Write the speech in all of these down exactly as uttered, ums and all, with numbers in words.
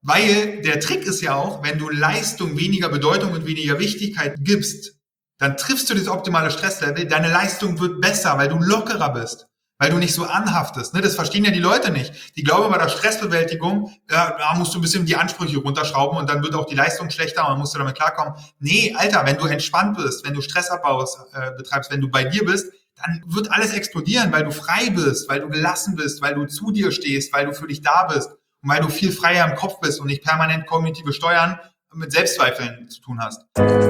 Weil der Trick ist ja auch, wenn du Leistung weniger Bedeutung und weniger Wichtigkeit gibst, dann triffst du das optimale Stresslevel, deine Leistung wird besser, weil du lockerer bist, weil du nicht so anhaftest. Ne? Das verstehen ja die Leute nicht. Die glauben bei der Stressbewältigung, ja, da musst du ein bisschen die Ansprüche runterschrauben und dann wird auch die Leistung schlechter und dann musst du damit klarkommen. Nee, Alter, wenn du entspannt bist, wenn du Stressabbau äh, betreibst, wenn du bei dir bist, dann wird alles explodieren, weil du frei bist, weil du gelassen bist, weil du zu dir stehst, weil du für dich da bist und weil du viel freier im Kopf bist und nicht permanent kognitive Steuern mit Selbstzweifeln zu tun hast.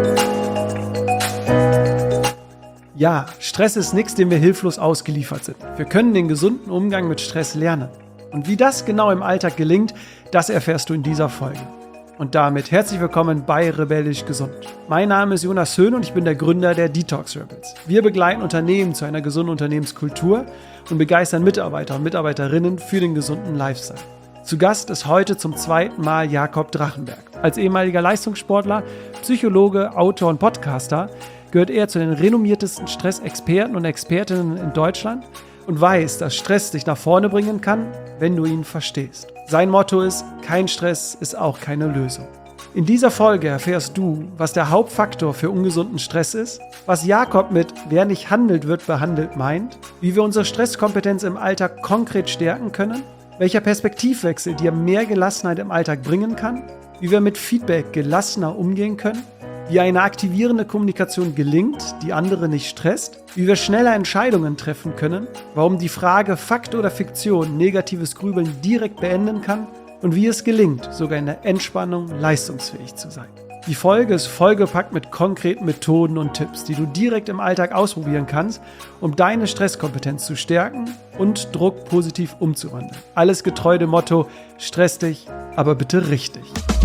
Ja, Stress ist nichts, dem wir hilflos ausgeliefert sind. Wir können den gesunden Umgang mit Stress lernen. Und wie das genau im Alltag gelingt, das erfährst du in dieser Folge. Und damit herzlich willkommen bei Rebellisch Gesund. Mein Name ist Jonas Höhn und ich bin der Gründer der Detox Rebels. Wir begleiten Unternehmen zu einer gesunden Unternehmenskultur und begeistern Mitarbeiter und Mitarbeiterinnen für den gesunden Lifestyle. Zu Gast ist heute zum zweiten Mal Jakob Drachenberg. Als ehemaliger Leistungssportler, Psychologe, Autor und Podcaster gehört er zu den renommiertesten Stressexperten und Expertinnen in Deutschland und weiß, dass Stress dich nach vorne bringen kann, wenn du ihn verstehst. Sein Motto ist, kein Stress ist auch keine Lösung. In dieser Folge erfährst du, was der Hauptfaktor für ungesunden Stress ist, was Jakob mit wer nicht handelt, wird behandelt meint, wie wir unsere Stresskompetenz im Alltag konkret stärken können, welcher Perspektivwechsel dir mehr Gelassenheit im Alltag bringen kann, wie wir mit Feedback gelassener umgehen können, wie eine aktivierende Kommunikation gelingt, die andere nicht stresst, wie wir schneller Entscheidungen treffen können, warum die Frage Fakt oder Fiktion negatives Grübeln direkt beenden kann und wie es gelingt, sogar in der Entspannung leistungsfähig zu sein. Die Folge ist vollgepackt mit konkreten Methoden und Tipps, die du direkt im Alltag ausprobieren kannst, um deine Stresskompetenz zu stärken und Druck positiv umzuwandeln. Alles getreu dem Motto, stress dich, aber bitte richtig.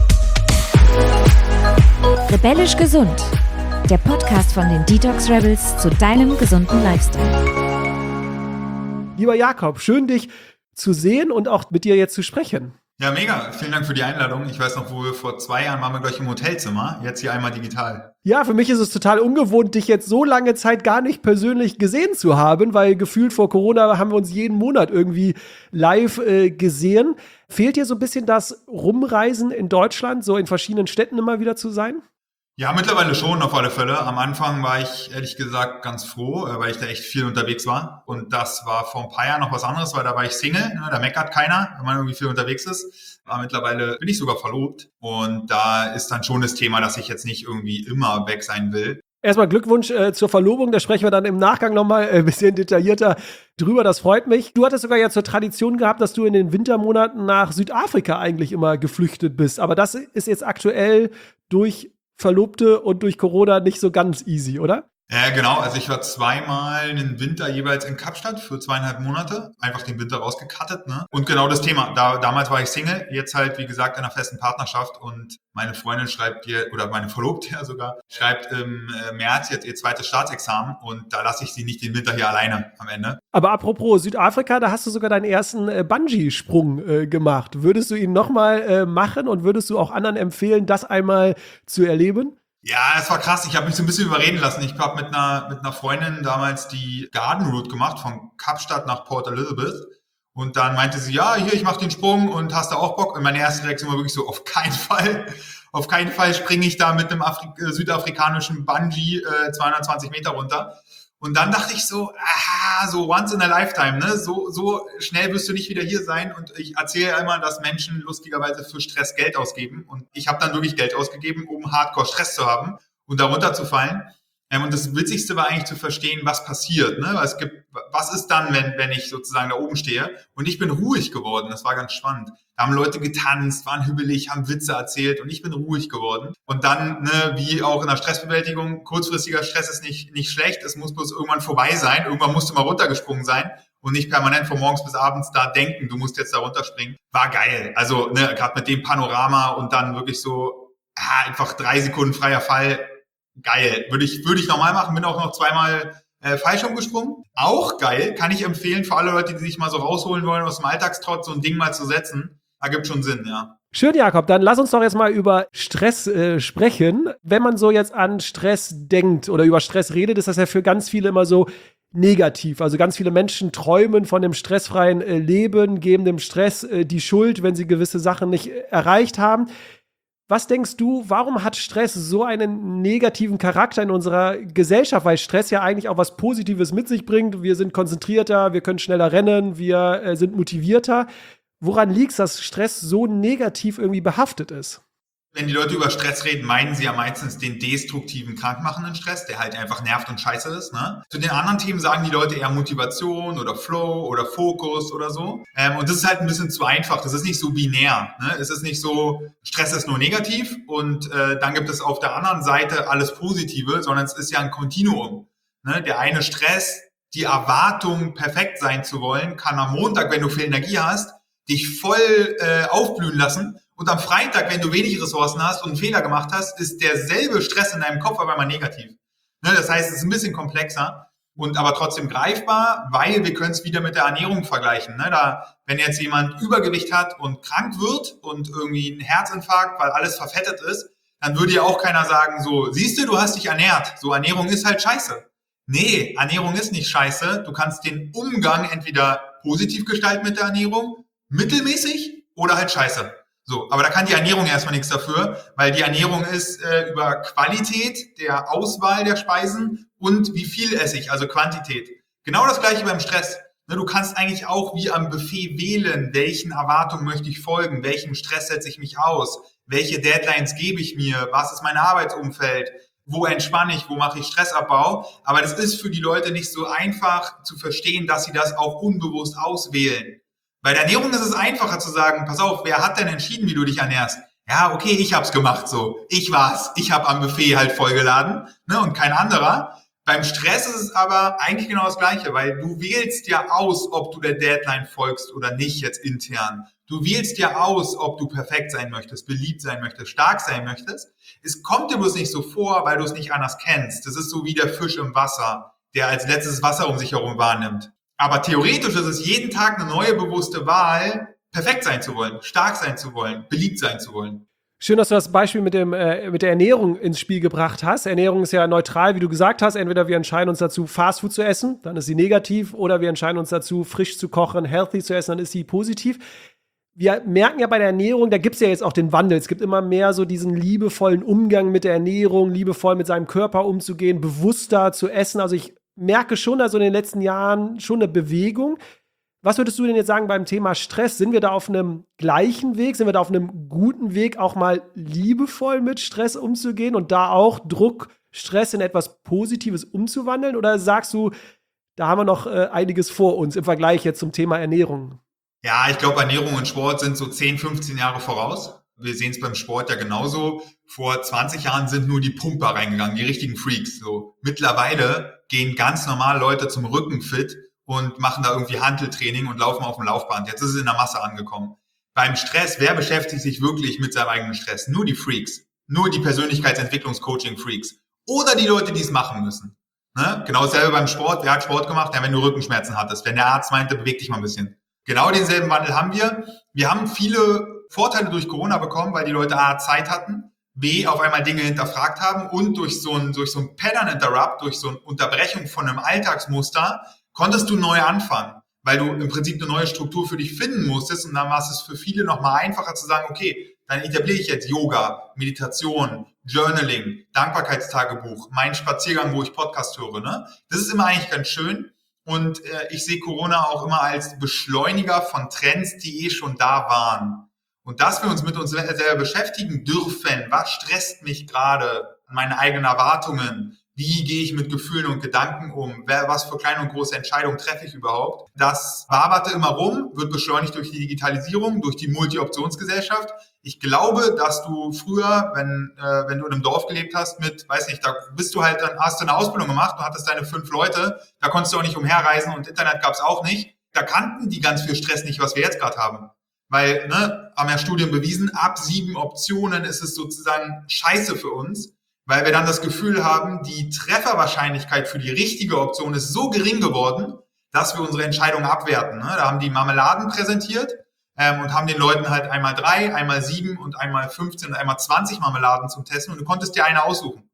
Rebellisch Gesund, der Podcast von den Detox Rebels zu deinem gesunden Lifestyle. Lieber Jakob, schön dich zu sehen und auch mit dir jetzt zu sprechen. Ja, mega. Vielen Dank für die Einladung. Ich weiß noch, wo wir vor zwei Jahren waren wir gleich im Hotelzimmer, jetzt hier einmal digital. Ja, für mich ist es total ungewohnt, dich jetzt so lange Zeit gar nicht persönlich gesehen zu haben, weil gefühlt vor Corona haben wir uns jeden Monat irgendwie live äh, gesehen. Fehlt dir so ein bisschen das Rumreisen in Deutschland, so in verschiedenen Städten immer wieder zu sein? Ja, mittlerweile schon, auf alle Fälle. Am Anfang war ich ehrlich gesagt ganz froh, weil ich da echt viel unterwegs war. Und das war vor ein paar Jahren noch was anderes, weil da war ich Single, ne? Da meckert keiner, wenn man irgendwie viel unterwegs ist. Aber mittlerweile bin ich sogar verlobt. Und da ist dann schon das Thema, dass ich jetzt nicht irgendwie immer weg sein will. Erstmal Glückwunsch äh, zur Verlobung, da sprechen wir dann im Nachgang nochmal ein bisschen detaillierter drüber, das freut mich. Du hattest sogar ja zur Tradition gehabt, dass du in den Wintermonaten nach Südafrika eigentlich immer geflüchtet bist. Aber das ist jetzt aktuell durch Verlobte und durch Corona nicht so ganz easy, oder? Ja, genau. Also ich war zweimal einen Winter jeweils in Kapstadt für zweieinhalb Monate. Einfach den Winter rausgekattet, ne? Und genau das Thema. Da, damals war ich Single, jetzt halt, wie gesagt, in einer festen Partnerschaft. Und meine Freundin schreibt dir, oder meine Verlobte ja sogar, schreibt im März jetzt ihr zweites Staatsexamen. Und da lasse ich sie nicht den Winter hier alleine am Ende. Aber apropos Südafrika, da hast du sogar deinen ersten äh, Bungee-Sprung äh, gemacht. Würdest du ihn nochmal äh, machen und würdest du auch anderen empfehlen, das einmal zu erleben? Ja, es war krass. Ich habe mich so ein bisschen überreden lassen. Ich habe mit einer mit einer Freundin damals die Garden Route gemacht, von Kapstadt nach Port Elizabeth. Und dann meinte sie, ja, hier, ich mache den Sprung und hast du auch Bock? Und meine erste Reaktion war wirklich so, auf keinen Fall. Auf keinen Fall springe ich da mit einem Afri- äh, südafrikanischen Bungee äh, zweihundertzwanzig Meter runter. Und dann dachte ich so, aha, so once in a lifetime, ne? So, so schnell wirst du nicht wieder hier sein. Und ich erzähle ja immer, dass Menschen lustigerweise für Stress Geld ausgeben. Und ich habe dann wirklich Geld ausgegeben, um Hardcore Stress zu haben und darunter zu fallen. Ähm, und das Witzigste war eigentlich zu verstehen, was passiert, ne? Es gibt, was ist dann, wenn, wenn ich sozusagen da oben stehe? Und ich bin ruhig geworden. Das war ganz spannend. Da haben Leute getanzt, waren hübbelig, haben Witze erzählt und ich bin ruhig geworden. Und dann, ne, wie auch in der Stressbewältigung, kurzfristiger Stress ist nicht, nicht schlecht. Es muss bloß irgendwann vorbei sein. Irgendwann musst du mal runtergesprungen sein und nicht permanent von morgens bis abends da denken, du musst jetzt da runterspringen. War geil. Also, ne, gerade mit dem Panorama und dann wirklich so, ah, einfach drei Sekunden freier Fall. Geil. Würde ich, würde ich nochmal machen. Bin auch noch zweimal äh, Fallschirm gesprungen. Auch geil. Kann ich empfehlen für alle Leute, die sich mal so rausholen wollen aus dem Alltagstrott, so ein Ding mal zu setzen. Ergibt schon Sinn, ja. Schön, Jakob. Dann lass uns doch jetzt mal über Stress äh, sprechen. Wenn man so jetzt an Stress denkt oder über Stress redet, ist das ja für ganz viele immer so, negativ. Also ganz viele Menschen träumen von dem stressfreien äh, Leben, geben dem Stress äh, die Schuld, wenn sie gewisse Sachen nicht äh, erreicht haben. Was denkst du, warum hat Stress so einen negativen Charakter in unserer Gesellschaft? Weil Stress ja eigentlich auch was Positives mit sich bringt. Wir sind konzentrierter, wir können schneller rennen, wir äh, sind motivierter. Woran liegt es, dass Stress so negativ irgendwie behaftet ist? Wenn die Leute über Stress reden, meinen sie ja meistens den destruktiven, krankmachenden Stress, der halt einfach nervt und scheiße ist. Ne? Zu den anderen Themen sagen die Leute eher Motivation oder Flow oder Fokus oder so. Ähm, und das ist halt ein bisschen zu einfach. Das ist nicht so binär. Ne? Es ist nicht so, Stress ist nur negativ und äh, dann gibt es auf der anderen Seite alles Positive, sondern es ist ja ein Kontinuum. Ne? Der eine Stress, die Erwartung, perfekt sein zu wollen, kann am Montag, wenn du viel Energie hast, dich voll äh, aufblühen lassen. Und am Freitag, wenn du wenig Ressourcen hast und einen Fehler gemacht hast, ist derselbe Stress in deinem Kopf aber einmal negativ. Ne, das heißt, es ist ein bisschen komplexer und aber trotzdem greifbar, weil wir können es wieder mit der Ernährung vergleichen. Ne, da, wenn jetzt jemand Übergewicht hat und krank wird und irgendwie einen Herzinfarkt, weil alles verfettet ist, dann würde ja auch keiner sagen, so, siehst du, du hast dich ernährt. So, Ernährung ist halt scheiße. Nee, Ernährung ist nicht scheiße. Du kannst den Umgang entweder positiv gestalten mit der Ernährung, mittelmäßig oder halt scheiße. So, aber da kann die Ernährung erstmal nichts dafür, weil die Ernährung ist äh, über Qualität der Auswahl der Speisen und wie viel esse ich, also Quantität. Genau das gleiche beim Stress. Ne, du kannst eigentlich auch wie am Buffet wählen, welchen Erwartungen möchte ich folgen, welchem Stress setze ich mich aus, welche Deadlines gebe ich mir, was ist mein Arbeitsumfeld, wo entspanne ich, wo mache ich Stressabbau. Aber das ist für die Leute nicht so einfach zu verstehen, dass sie das auch unbewusst auswählen. Bei der Ernährung ist es einfacher zu sagen, pass auf, wer hat denn entschieden, wie du dich ernährst? Ja, okay, ich hab's gemacht so. Ich war's. Ich hab am Buffet halt vollgeladen, ne, und kein anderer. Beim Stress ist es aber eigentlich genau das Gleiche, weil du wählst ja aus, ob du der Deadline folgst oder nicht jetzt intern. Du wählst ja aus, ob du perfekt sein möchtest, beliebt sein möchtest, stark sein möchtest. Es kommt dir bloß nicht so vor, weil du es nicht anders kennst. Das ist so wie der Fisch im Wasser, der als letztes Wasser um sich herum wahrnimmt. Aber theoretisch ist es jeden Tag eine neue bewusste Wahl, perfekt sein zu wollen, stark sein zu wollen, beliebt sein zu wollen. Schön, dass du das Beispiel mit, dem, äh, mit der Ernährung ins Spiel gebracht hast. Ernährung ist ja neutral, wie du gesagt hast. Entweder wir entscheiden uns dazu, Fastfood zu essen, dann ist sie negativ, oder wir entscheiden uns dazu, frisch zu kochen, healthy zu essen, dann ist sie positiv. Wir merken ja bei der Ernährung, da gibt es ja jetzt auch den Wandel. Es gibt immer mehr so diesen liebevollen Umgang mit der Ernährung, liebevoll mit seinem Körper umzugehen, bewusster zu essen. Also ich merke schon, also in den letzten Jahren schon eine Bewegung. Was würdest du denn jetzt sagen beim Thema Stress? Sind wir da auf einem gleichen Weg? Sind wir da auf einem guten Weg, auch mal liebevoll mit Stress umzugehen und da auch Druck, Stress in etwas Positives umzuwandeln? Oder sagst du, da haben wir noch äh, einiges vor uns im Vergleich jetzt zum Thema Ernährung? Ja, ich glaube, Ernährung und Sport sind so zehn, fünfzehn Jahre voraus. Wir sehen es beim Sport ja genauso. Vor zwanzig Jahren sind nur die Pumper reingegangen, die richtigen Freaks. So, mittlerweile gehen ganz normal Leute zum Rückenfit und machen da irgendwie Hanteltraining und laufen auf dem Laufband. Jetzt ist es in der Masse angekommen. Beim Stress, wer beschäftigt sich wirklich mit seinem eigenen Stress? Nur die Freaks. Nur die Persönlichkeitsentwicklungs-Coaching-Freaks. Oder die Leute, die es machen müssen. Ne? Genau dasselbe beim Sport. Wer hat Sport gemacht? Ja, wenn du Rückenschmerzen hattest. Wenn der Arzt meinte, beweg dich mal ein bisschen. Genau denselben Wandel haben wir. Wir haben viele Vorteile durch Corona bekommen, weil die Leute A, Zeit hatten, B, auf einmal Dinge hinterfragt haben und durch so ein, durch so ein Pattern Interrupt, durch so eine Unterbrechung von einem Alltagsmuster, konntest du neu anfangen, weil du im Prinzip eine neue Struktur für dich finden musstest und dann war es für viele nochmal einfacher zu sagen, okay, dann etabliere ich jetzt Yoga, Meditation, Journaling, Dankbarkeitstagebuch, meinen Spaziergang, wo ich Podcast höre. Ne? Das ist immer eigentlich ganz schön und äh, ich sehe Corona auch immer als Beschleuniger von Trends, die eh schon da waren. Und dass wir uns mit uns selber beschäftigen dürfen, was stresst mich gerade, meine eigenen Erwartungen, wie gehe ich mit Gefühlen und Gedanken um, wer, was für kleine und große Entscheidungen treffe ich überhaupt. Das waberte immer rum, wird beschleunigt durch die Digitalisierung, durch die Multi-Optionsgesellschaft. Ich glaube, dass du früher, wenn äh, wenn du in einem Dorf gelebt hast mit, weiß nicht, da bist du halt, dann hast du eine Ausbildung gemacht, du hattest deine fünf Leute, da konntest du auch nicht umherreisen und Internet gab es auch nicht. Da kannten die ganz viel Stress nicht, was wir jetzt gerade haben. Weil, ne, haben ja Studien bewiesen, ab sieben Optionen ist es sozusagen scheiße für uns, weil wir dann das Gefühl haben, die Trefferwahrscheinlichkeit für die richtige Option ist so gering geworden, dass wir unsere Entscheidung abwerten. Ne? Da haben die Marmeladen präsentiert ähm, und haben den Leuten halt einmal drei, einmal sieben und einmal fünfzehn und einmal zwanzig Marmeladen zum Testen und du konntest dir eine aussuchen.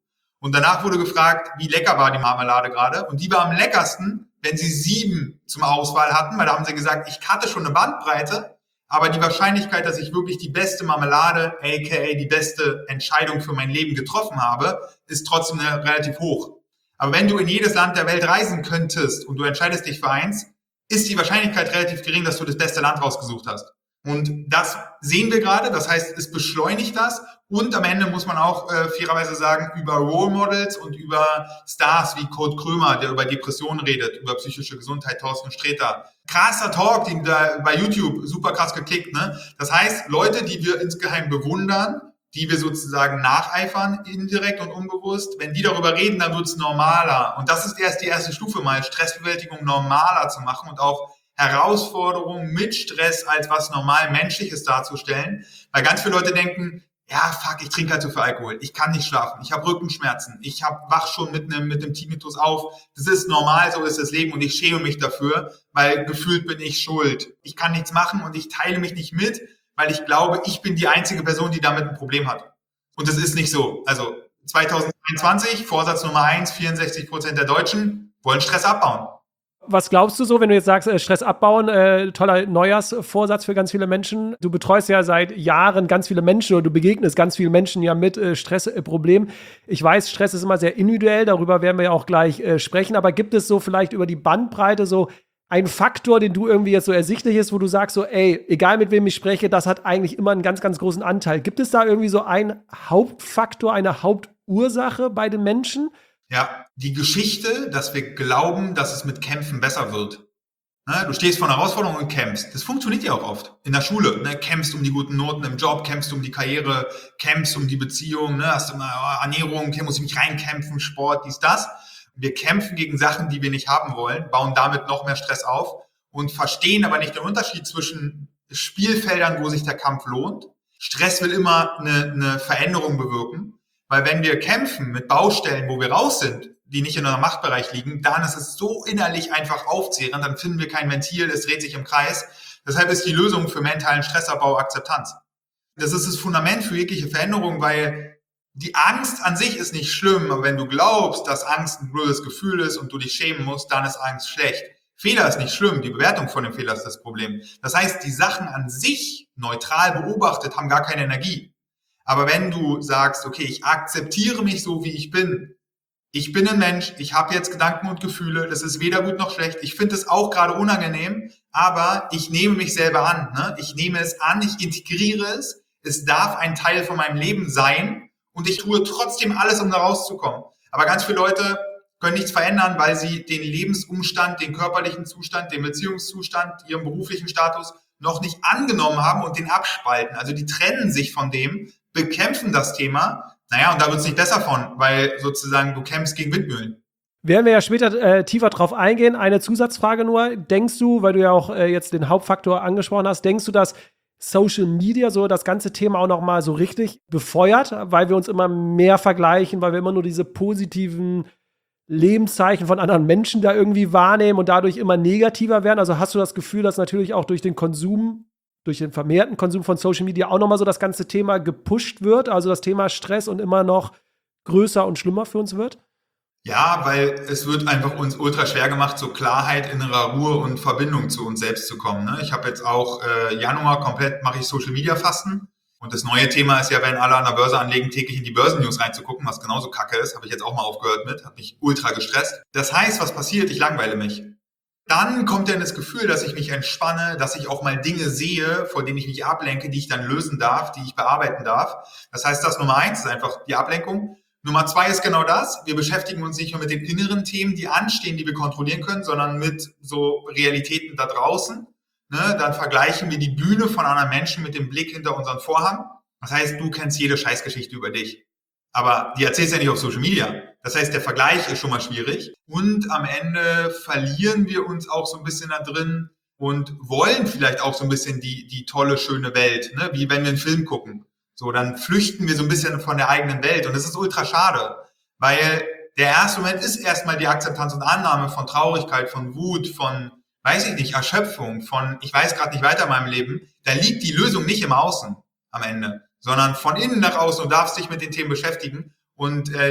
Und danach wurde gefragt, wie lecker war die Marmelade gerade. Und die war am leckersten, wenn sie sieben zum Auswahl hatten, weil da haben sie gesagt, ich hatte schon eine Bandbreite, aber die Wahrscheinlichkeit, dass ich wirklich die beste Marmelade, aka die beste Entscheidung für mein Leben getroffen habe, ist trotzdem relativ hoch. Aber wenn du in jedes Land der Welt reisen könntest und du entscheidest dich für eins, ist die Wahrscheinlichkeit relativ gering, dass du das beste Land rausgesucht hast. Und das sehen wir gerade, das heißt, es beschleunigt das. Und am Ende muss man auch äh, fairerweise sagen, über Role Models und über Stars wie Kurt Krömer, der über Depressionen redet, über psychische Gesundheit, Thorsten Sträter. Krasser Talk, den da bei YouTube super krass geklickt, ne? Das heißt, Leute, die wir insgeheim bewundern, die wir sozusagen nacheifern, indirekt und unbewusst, wenn die darüber reden, dann wird's normaler. Und das ist erst die erste Stufe mal, Stressbewältigung normaler zu machen und auch Herausforderungen mit Stress als was normal Menschliches darzustellen. Weil ganz viele Leute denken, ja, fuck, ich trinke halt so viel Alkohol, ich kann nicht schlafen, ich habe Rückenschmerzen, ich hab, wach schon mit einem mit einem Tinnitus auf. Das ist normal, so ist das Leben und ich schäme mich dafür, weil gefühlt bin ich schuld. Ich kann nichts machen und ich teile mich nicht mit, weil ich glaube, ich bin die einzige Person, die damit ein Problem hat. Und das ist nicht so. Also zwanzig zweiundzwanzig, Vorsatz Nummer eins, vierundsechzig Prozent der Deutschen wollen Stress abbauen. Was glaubst du so, wenn du jetzt sagst, Stress abbauen, äh, toller Neujahrsvorsatz für ganz viele Menschen? Du betreust ja seit Jahren ganz viele Menschen oder du begegnest ganz vielen Menschen ja mit äh, Stressproblemen. Ich weiß, Stress ist immer sehr individuell, darüber werden wir ja auch gleich äh, sprechen, aber gibt es so vielleicht über die Bandbreite so einen Faktor, den du irgendwie jetzt so ersichtlich ist, wo du sagst so, ey, egal mit wem ich spreche, das hat eigentlich immer einen ganz, ganz großen Anteil. Gibt es da irgendwie so einen Hauptfaktor, eine Hauptursache bei den Menschen? Ja, die Geschichte, dass wir glauben, dass es mit Kämpfen besser wird. Ne, du stehst vor einer Herausforderung und kämpfst. Das funktioniert ja auch oft. In der Schule, ne, kämpfst um die guten Noten im Job, kämpfst um die Karriere, kämpfst um die Beziehung, ne, hast du mal oh, Ernährung, muss ich mich reinkämpfen, Sport, dies, das. Wir kämpfen gegen Sachen, die wir nicht haben wollen, bauen damit noch mehr Stress auf und verstehen aber nicht den Unterschied zwischen Spielfeldern, wo sich der Kampf lohnt. Stress will immer eine, eine Veränderung bewirken. Weil wenn wir kämpfen mit Baustellen, wo wir raus sind, die nicht in unserem Machtbereich liegen, dann ist es so innerlich einfach aufzehrend, dann finden wir kein Ventil, es dreht sich im Kreis. Deshalb ist die Lösung für mentalen Stressabbau Akzeptanz. Das ist das Fundament für jegliche Veränderung, weil die Angst an sich ist nicht schlimm, aber wenn du glaubst, dass Angst ein blödes Gefühl ist und du dich schämen musst, dann ist Angst schlecht. Fehler ist nicht schlimm, die Bewertung von dem Fehler ist das Problem. Das heißt, die Sachen an sich neutral beobachtet haben gar keine Energie. Aber wenn du sagst, okay, ich akzeptiere mich so, wie ich bin, ich bin ein Mensch, ich habe jetzt Gedanken und Gefühle, das ist weder gut noch schlecht, ich finde es auch gerade unangenehm, aber ich nehme mich selber an, ne? Ich nehme es an, ich integriere es, es darf ein Teil von meinem Leben sein und ich tue trotzdem alles, um da rauszukommen. Aber ganz viele Leute können nichts verändern, weil sie den Lebensumstand, den körperlichen Zustand, den Beziehungszustand, ihren beruflichen Status noch nicht angenommen haben und den abspalten. Also die trennen sich von dem, bekämpfen das Thema, naja, und da wird es nicht besser von, weil sozusagen du kämpfst gegen Windmühlen. Werden wir ja später äh, tiefer drauf eingehen. Eine Zusatzfrage nur. Denkst du, weil du ja auch äh, jetzt den Hauptfaktor angesprochen hast, denkst du, dass Social Media so das ganze Thema auch noch mal so richtig befeuert, weil wir uns immer mehr vergleichen, weil wir immer nur diese positiven Lebenszeichen von anderen Menschen da irgendwie wahrnehmen und dadurch immer negativer werden? Also hast du das Gefühl, dass natürlich auch durch den Konsum durch den vermehrten Konsum von Social Media auch nochmal so das ganze Thema gepusht wird, also das Thema Stress und immer noch größer und schlimmer für uns wird? Ja, weil es wird einfach uns ultra schwer gemacht, zur Klarheit, innerer Ruhe und Verbindung zu uns selbst zu kommen. Ne? Ich habe jetzt auch äh, Januar komplett mache ich Social Media Fasten. Und das neue Thema ist ja, wenn alle an der Börse anlegen, täglich in die Börsennews reinzugucken, was genauso kacke ist, habe ich jetzt auch mal aufgehört mit, hat mich ultra gestresst. Das heißt, was passiert? Ich langweile mich. Dann kommt dann das Gefühl, dass ich mich entspanne, dass ich auch mal Dinge sehe, vor denen ich mich ablenke, die ich dann lösen darf, die ich bearbeiten darf. Das heißt, das Nummer eins ist einfach die Ablenkung. Nummer zwei ist genau das. Wir beschäftigen uns nicht nur mit den inneren Themen, die anstehen, die wir kontrollieren können, sondern mit so Realitäten da draußen. Ne? Dann vergleichen wir die Bühne von anderen Menschen mit dem Blick hinter unseren Vorhang. Das heißt, du kennst jede Scheißgeschichte über dich. Aber die erzählst du ja nicht auf Social Media. Das heißt, der Vergleich ist schon mal schwierig. Und am Ende verlieren wir uns auch so ein bisschen da drin und wollen vielleicht auch so ein bisschen die, die tolle, schöne Welt, ne? Wie wenn wir einen Film gucken. So, dann flüchten wir so ein bisschen von der eigenen Welt. Und das ist ultra schade, weil der erste Moment ist erstmal die Akzeptanz und Annahme von Traurigkeit, von Wut, von, weiß ich nicht, Erschöpfung, von, ich weiß gerade nicht weiter in meinem Leben. Da liegt die Lösung nicht im Außen am Ende, sondern von innen nach außen. Du darfst dich mit den Themen beschäftigen. Und äh, die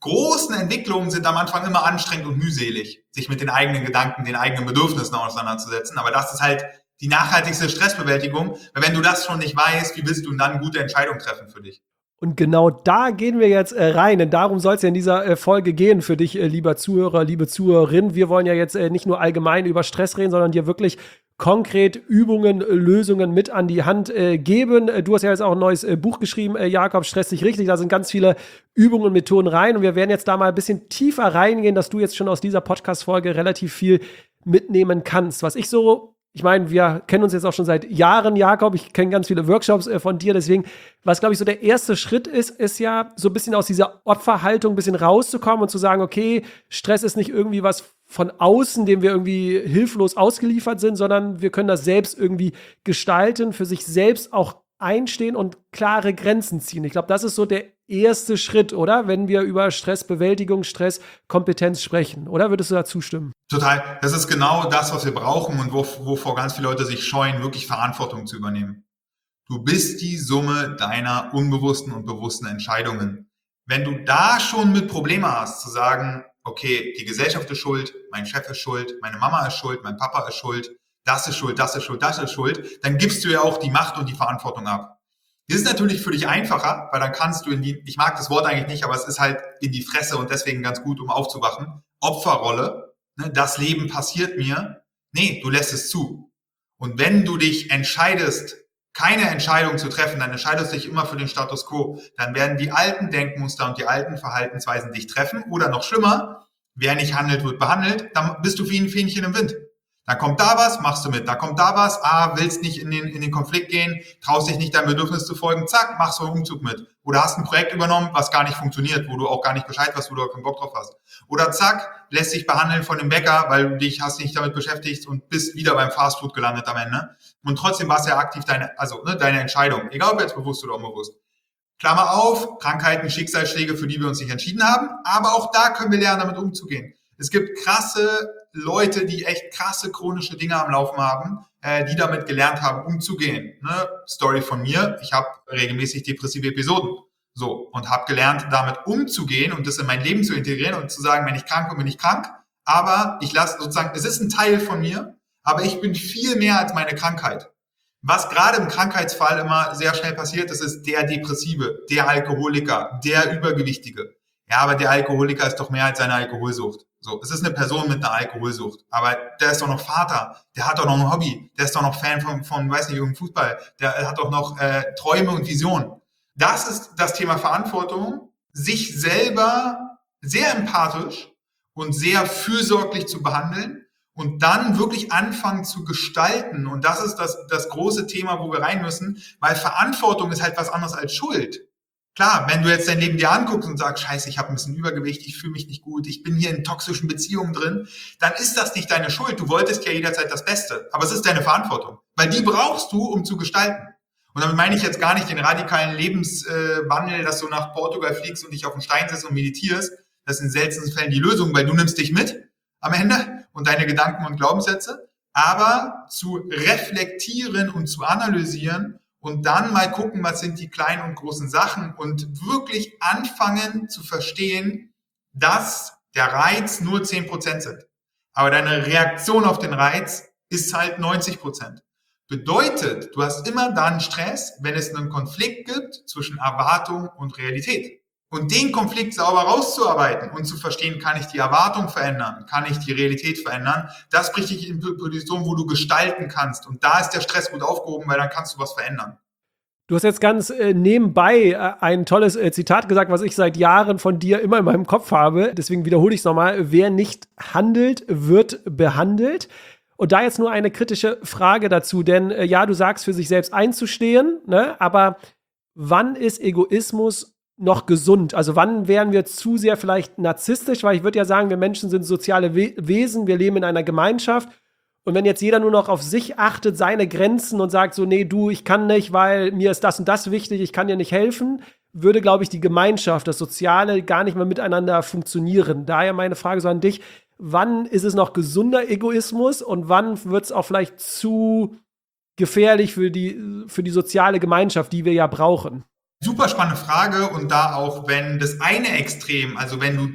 großen Entwicklungen sind am Anfang immer anstrengend und mühselig, sich mit den eigenen Gedanken, den eigenen Bedürfnissen auseinanderzusetzen. Aber das ist halt die nachhaltigste Stressbewältigung. Weil wenn du das schon nicht weißt, wie willst du dann gute Entscheidungen treffen für dich? Und genau da gehen wir jetzt äh, rein, denn darum soll es ja in dieser äh, Folge gehen für dich, äh, lieber Zuhörer, liebe Zuhörerin. Wir wollen ja jetzt äh, nicht nur allgemein über Stress reden, sondern dir wirklich konkret Übungen, äh, Lösungen mit an die Hand äh, geben. Äh, du hast ja jetzt auch ein neues äh, Buch geschrieben, äh, Jakob, Stress dich richtig. Da sind ganz viele Übungen und Methoden rein und wir werden jetzt da mal ein bisschen tiefer reingehen, dass du jetzt schon aus dieser Podcast-Folge relativ viel mitnehmen kannst. Was ich so Ich meine, wir kennen uns jetzt auch schon seit Jahren, Jakob. Ich kenne ganz viele Workshops äh, von dir. Deswegen, was, glaube ich, so der erste Schritt ist, ist ja so ein bisschen aus dieser Opferhaltung ein bisschen rauszukommen und zu sagen, okay, Stress ist nicht irgendwie was von außen, dem wir irgendwie hilflos ausgeliefert sind, sondern wir können das selbst irgendwie gestalten, für sich selbst auch einstehen und klare Grenzen ziehen. Ich glaube, das ist so der erste Schritt, oder? Wenn wir über Stressbewältigung, Stresskompetenz sprechen. Oder würdest du da zustimmen? Total. Das ist genau das, was wir brauchen und wo, wovor ganz viele Leute sich scheuen, wirklich Verantwortung zu übernehmen. Du bist die Summe deiner unbewussten und bewussten Entscheidungen. Wenn du da schon mit Probleme hast, zu sagen, okay, die Gesellschaft ist schuld, mein Chef ist schuld, meine Mama ist schuld, mein Papa ist schuld, das ist schuld, das ist schuld, das ist schuld, dann gibst du ja auch die Macht und die Verantwortung ab. Das ist natürlich für dich einfacher, weil dann kannst du in die, ich mag das Wort eigentlich nicht, aber es ist halt in die Fresse und deswegen ganz gut, um aufzuwachen, Opferrolle, ne, das Leben passiert mir, nee, du lässt es zu. Und wenn du dich entscheidest, keine Entscheidung zu treffen, dann entscheidest du dich immer für den Status quo, dann werden die alten Denkmuster und die alten Verhaltensweisen dich treffen oder noch schlimmer, wer nicht handelt, wird behandelt, dann bist du wie ein Fähnchen im Wind. Dann kommt da was, machst du mit. Da kommt da was, ah, willst nicht in den, in den Konflikt gehen, traust dich nicht deinem Bedürfnis zu folgen, zack, machst du einen Umzug mit. Oder hast ein Projekt übernommen, was gar nicht funktioniert, wo du auch gar nicht Bescheid weißt, wo du auch keinen Bock drauf hast. Oder zack, lässt dich behandeln von dem Bäcker, weil du dich hast dich damit beschäftigt und bist wieder beim Fastfood gelandet am Ende. Und trotzdem war es ja aktiv deine, also, ne, deine Entscheidung. Egal ob jetzt bewusst oder unbewusst. Klammer auf, Krankheiten, Schicksalsschläge, für die wir uns nicht entschieden haben. Aber auch da können wir lernen, damit umzugehen. Es gibt krasse Leute, die echt krasse chronische Dinge am Laufen haben, äh, die damit gelernt haben, umzugehen. Ne? Story von mir, ich habe regelmäßig depressive Episoden. So, und habe gelernt, damit umzugehen und das in mein Leben zu integrieren und zu sagen, wenn ich krank bin, bin ich krank. Aber ich lasse sozusagen, es ist ein Teil von mir, aber ich bin viel mehr als meine Krankheit. Was gerade im Krankheitsfall immer sehr schnell passiert, das ist der Depressive, der Alkoholiker, der Übergewichtige. Ja, aber der Alkoholiker ist doch mehr als seine Alkoholsucht. So, es ist eine Person mit einer Alkoholsucht, aber der ist doch noch Vater, der hat doch noch ein Hobby, der ist doch noch Fan von, von weiß nicht, irgendeinem Fußball, der hat doch noch äh, Träume und Visionen. Das ist das Thema Verantwortung, sich selber sehr empathisch und sehr fürsorglich zu behandeln und dann wirklich anfangen zu gestalten. Und das ist das, das große Thema, wo wir rein müssen, weil Verantwortung ist halt was anderes als Schuld. Klar, wenn du jetzt dein Leben dir anguckst und sagst, scheiße, ich habe ein bisschen Übergewicht, ich fühle mich nicht gut, ich bin hier in toxischen Beziehungen drin, dann ist das nicht deine Schuld. Du wolltest ja jederzeit das Beste, aber es ist deine Verantwortung, weil die brauchst du, um zu gestalten. Und damit meine ich jetzt gar nicht den radikalen Lebenswandel, dass du nach Portugal fliegst und dich auf den Stein setzt und meditierst. Das ist in seltensten Fällen die Lösung, weil du nimmst dich mit am Ende und deine Gedanken und Glaubenssätze. Aber zu reflektieren und zu analysieren und dann mal gucken, was sind die kleinen und großen Sachen und wirklich anfangen zu verstehen, dass der Reiz nur zehn Prozent sind. Aber deine Reaktion auf den Reiz ist halt neunzig Prozent. Bedeutet, du hast immer dann Stress, wenn es einen Konflikt gibt zwischen Erwartung und Realität. Und den Konflikt sauber rauszuarbeiten und zu verstehen, kann ich die Erwartung verändern, kann ich die Realität verändern, das bringt dich in eine Position, wo du gestalten kannst. Und da ist der Stress gut aufgehoben, weil dann kannst du was verändern. Du hast jetzt ganz äh, nebenbei äh, ein tolles äh, Zitat gesagt, was ich seit Jahren von dir immer in meinem Kopf habe. Deswegen wiederhole ich es nochmal. Wer nicht handelt, wird behandelt. Und da jetzt nur eine kritische Frage dazu, denn äh, ja, du sagst, für sich selbst einzustehen, ne? Aber wann ist Egoismus noch gesund? Also wann wären wir zu sehr vielleicht narzisstisch? Weil ich würde ja sagen, wir Menschen sind soziale We- Wesen, wir leben in einer Gemeinschaft. Und wenn jetzt jeder nur noch auf sich achtet, seine Grenzen und sagt so, nee, du, ich kann nicht, weil mir ist das und das wichtig, ich kann dir nicht helfen, würde, glaube ich, die Gemeinschaft, das Soziale gar nicht mehr miteinander funktionieren. Daher meine Frage so an dich, wann ist es noch gesunder Egoismus und wann wird es auch vielleicht zu gefährlich für die, für die soziale Gemeinschaft, die wir ja brauchen? Super spannende Frage und da auch, wenn das eine Extrem, also wenn du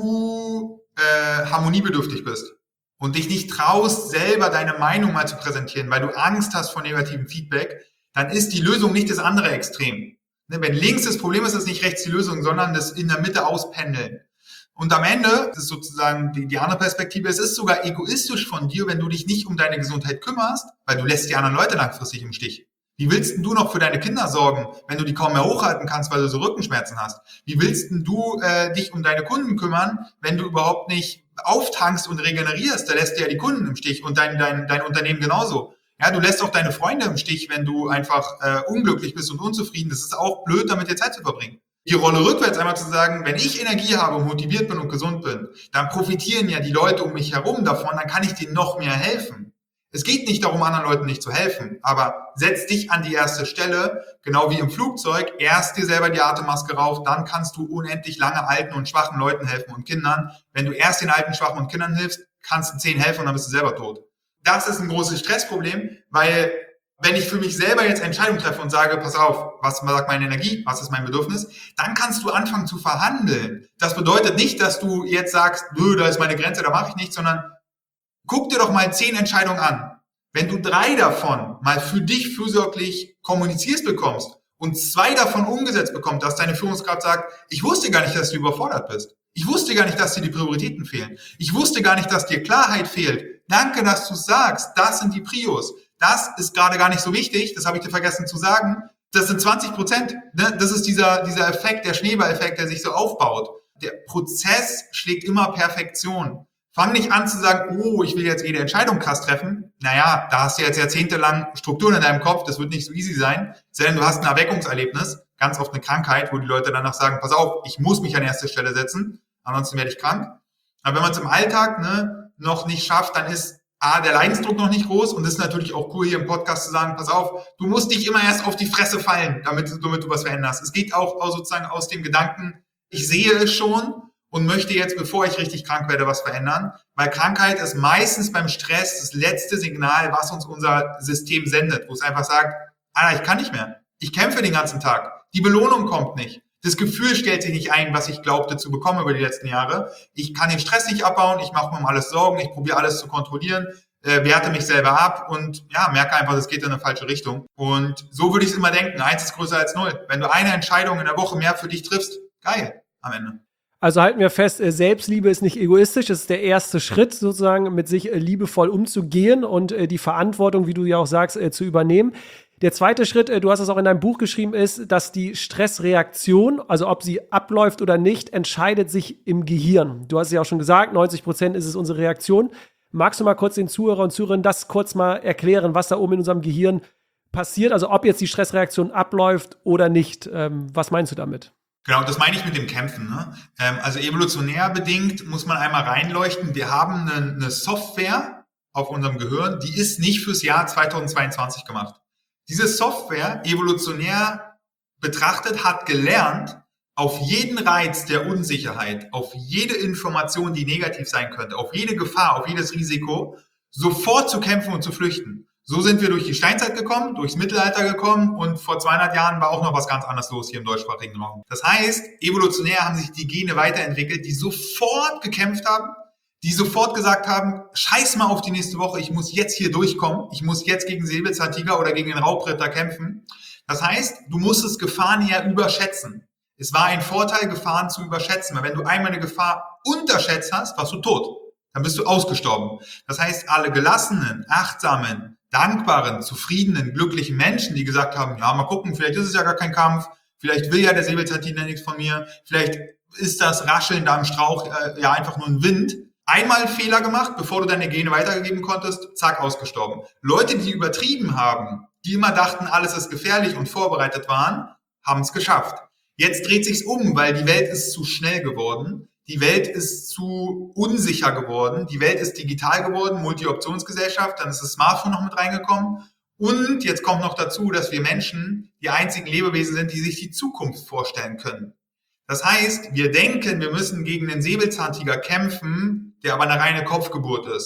zu äh, harmoniebedürftig bist und dich nicht traust, selber deine Meinung mal zu präsentieren, weil du Angst hast vor negativem Feedback, dann ist die Lösung nicht das andere Extrem. Ne, wenn links das Problem ist, ist nicht rechts die Lösung, sondern das in der Mitte auspendeln. Und am Ende, das ist sozusagen die, die andere Perspektive, es ist sogar egoistisch von dir, wenn du dich nicht um deine Gesundheit kümmerst, weil du lässt die anderen Leute langfristig im Stich. Wie willst denn du noch für deine Kinder sorgen, wenn du die kaum mehr hochhalten kannst, weil du so Rückenschmerzen hast? Wie willst denn du äh, dich um deine Kunden kümmern, wenn du überhaupt nicht auftankst und regenerierst? Da lässt du ja die Kunden im Stich und dein, dein, dein Unternehmen genauso. Ja, du lässt auch deine Freunde im Stich, wenn du einfach äh, unglücklich bist und unzufrieden. Das ist auch blöd, damit dir Zeit zu verbringen. Die Rolle rückwärts einmal zu sagen, wenn ich Energie habe, motiviert bin und gesund bin, dann profitieren ja die Leute um mich herum davon, dann kann ich denen noch mehr helfen. Es geht nicht darum, anderen Leuten nicht zu helfen, aber setz dich an die erste Stelle, genau wie im Flugzeug, erst dir selber die Atemmaske rauf, dann kannst du unendlich lange alten und schwachen Leuten helfen und Kindern. Wenn du erst den alten, schwachen und Kindern hilfst, kannst du zehn helfen und dann bist du selber tot. Das ist ein großes Stressproblem, weil wenn ich für mich selber jetzt Entscheidungen treffe und sage, pass auf, was sagt meine Energie, was ist mein Bedürfnis, dann kannst du anfangen zu verhandeln. Das bedeutet nicht, dass du jetzt sagst, nö, da ist meine Grenze, da mache ich nichts, sondern guck dir doch mal zehn Entscheidungen an. Wenn du drei davon mal für dich fürsorglich kommunizierst bekommst und zwei davon umgesetzt bekommst, dass deine Führungskraft sagt, ich wusste gar nicht, dass du überfordert bist. Ich wusste gar nicht, dass dir die Prioritäten fehlen. Ich wusste gar nicht, dass dir Klarheit fehlt. Danke, dass du es sagst. Das sind die Prios. Das ist gerade gar nicht so wichtig. Das habe ich dir vergessen zu sagen. Das sind zwanzig Prozent. Das ist dieser, dieser Effekt, der Schneeballeffekt, der sich so aufbaut. Der Prozess schlägt immer Perfektion. Fang nicht an zu sagen, oh, ich will jetzt jede Entscheidung krass treffen. Naja, da hast du jetzt jahrzehntelang Strukturen in deinem Kopf, das wird nicht so easy sein. Denn du hast ein Erweckungserlebnis, ganz oft eine Krankheit, wo die Leute danach sagen, pass auf, ich muss mich an erste Stelle setzen, ansonsten werde ich krank. Aber wenn man es im Alltag ne, noch nicht schafft, dann ist A, der Leidensdruck noch nicht groß und es ist natürlich auch cool, hier im Podcast zu sagen, pass auf, du musst dich immer erst auf die Fresse fallen, damit, damit du was veränderst. Es geht auch, auch sozusagen aus dem Gedanken, ich sehe es schon, und möchte jetzt, bevor ich richtig krank werde, was verändern. Weil Krankheit ist meistens beim Stress das letzte Signal, was uns unser System sendet, wo es einfach sagt, Alter, ich kann nicht mehr. Ich kämpfe den ganzen Tag. Die Belohnung kommt nicht. Das Gefühl stellt sich nicht ein, was ich glaubte zu bekommen über die letzten Jahre. Ich kann den Stress nicht abbauen, ich mache mir um alles Sorgen, ich probiere alles zu kontrollieren, äh, werte mich selber ab und ja, merke einfach, das geht in eine falsche Richtung. Und so würde ich es immer denken, eins ist größer als null. Wenn du eine Entscheidung in der Woche mehr für dich triffst, geil, am Ende. Also halten wir fest, Selbstliebe ist nicht egoistisch, es ist der erste Schritt sozusagen, mit sich liebevoll umzugehen und die Verantwortung, wie du ja auch sagst, zu übernehmen. Der zweite Schritt, du hast es auch in deinem Buch geschrieben, ist, dass die Stressreaktion, also ob sie abläuft oder nicht, entscheidet sich im Gehirn. Du hast es ja auch schon gesagt, neunzig Prozent ist es unsere Reaktion. Magst du mal kurz den Zuhörer und Zuhörern das kurz mal erklären, was da oben in unserem Gehirn passiert? Also ob jetzt die Stressreaktion abläuft oder nicht. Was meinst du damit? Genau, das meine ich mit dem Kämpfen. Ne? Ähm, also evolutionär bedingt muss man einmal reinleuchten. Wir haben eine, eine Software auf unserem Gehirn, die ist nicht fürs Jahr zweitausendzweiundzwanzig gemacht. Diese Software, evolutionär betrachtet, hat gelernt, auf jeden Reiz der Unsicherheit, auf jede Information, die negativ sein könnte, auf jede Gefahr, auf jedes Risiko, sofort zu kämpfen und zu flüchten. So sind wir durch die Steinzeit gekommen, durchs Mittelalter gekommen und vor zweihundert Jahren war auch noch was ganz anderes los hier im deutschsprachigen Raum. Das heißt, evolutionär haben sich die Gene weiterentwickelt, die sofort gekämpft haben, die sofort gesagt haben, scheiß mal auf die nächste Woche, ich muss jetzt hier durchkommen, ich muss jetzt gegen den Säbelzahntiger oder gegen den Raubritter kämpfen. Das heißt, du musstest Gefahren ja überschätzen. Es war ein Vorteil, Gefahren zu überschätzen, weil wenn du einmal eine Gefahr unterschätzt hast, warst du tot. Dann bist du ausgestorben. Das heißt, alle gelassenen, achtsamen, dankbaren, zufriedenen, glücklichen Menschen, die gesagt haben, ja, mal gucken, vielleicht ist es ja gar kein Kampf, vielleicht will ja der Säbelzahntiger nichts von mir, vielleicht ist das Rascheln da im Strauch äh, ja einfach nur ein Wind. Einmal einen Fehler gemacht, bevor du deine Gene weitergegeben konntest, zack, ausgestorben. Leute, die übertrieben haben, die immer dachten, alles ist gefährlich und vorbereitet waren, haben es geschafft. Jetzt dreht sich's um, weil die Welt ist zu schnell geworden. Die Welt ist zu unsicher geworden. Die Welt ist digital geworden, Multi-Optionsgesellschaft. Dann ist das Smartphone noch mit reingekommen. Und jetzt kommt noch dazu, dass wir Menschen die einzigen Lebewesen sind, die sich die Zukunft vorstellen können. Das heißt, wir denken, wir müssen gegen den Säbelzahntiger kämpfen, der aber eine reine Kopfgeburt ist.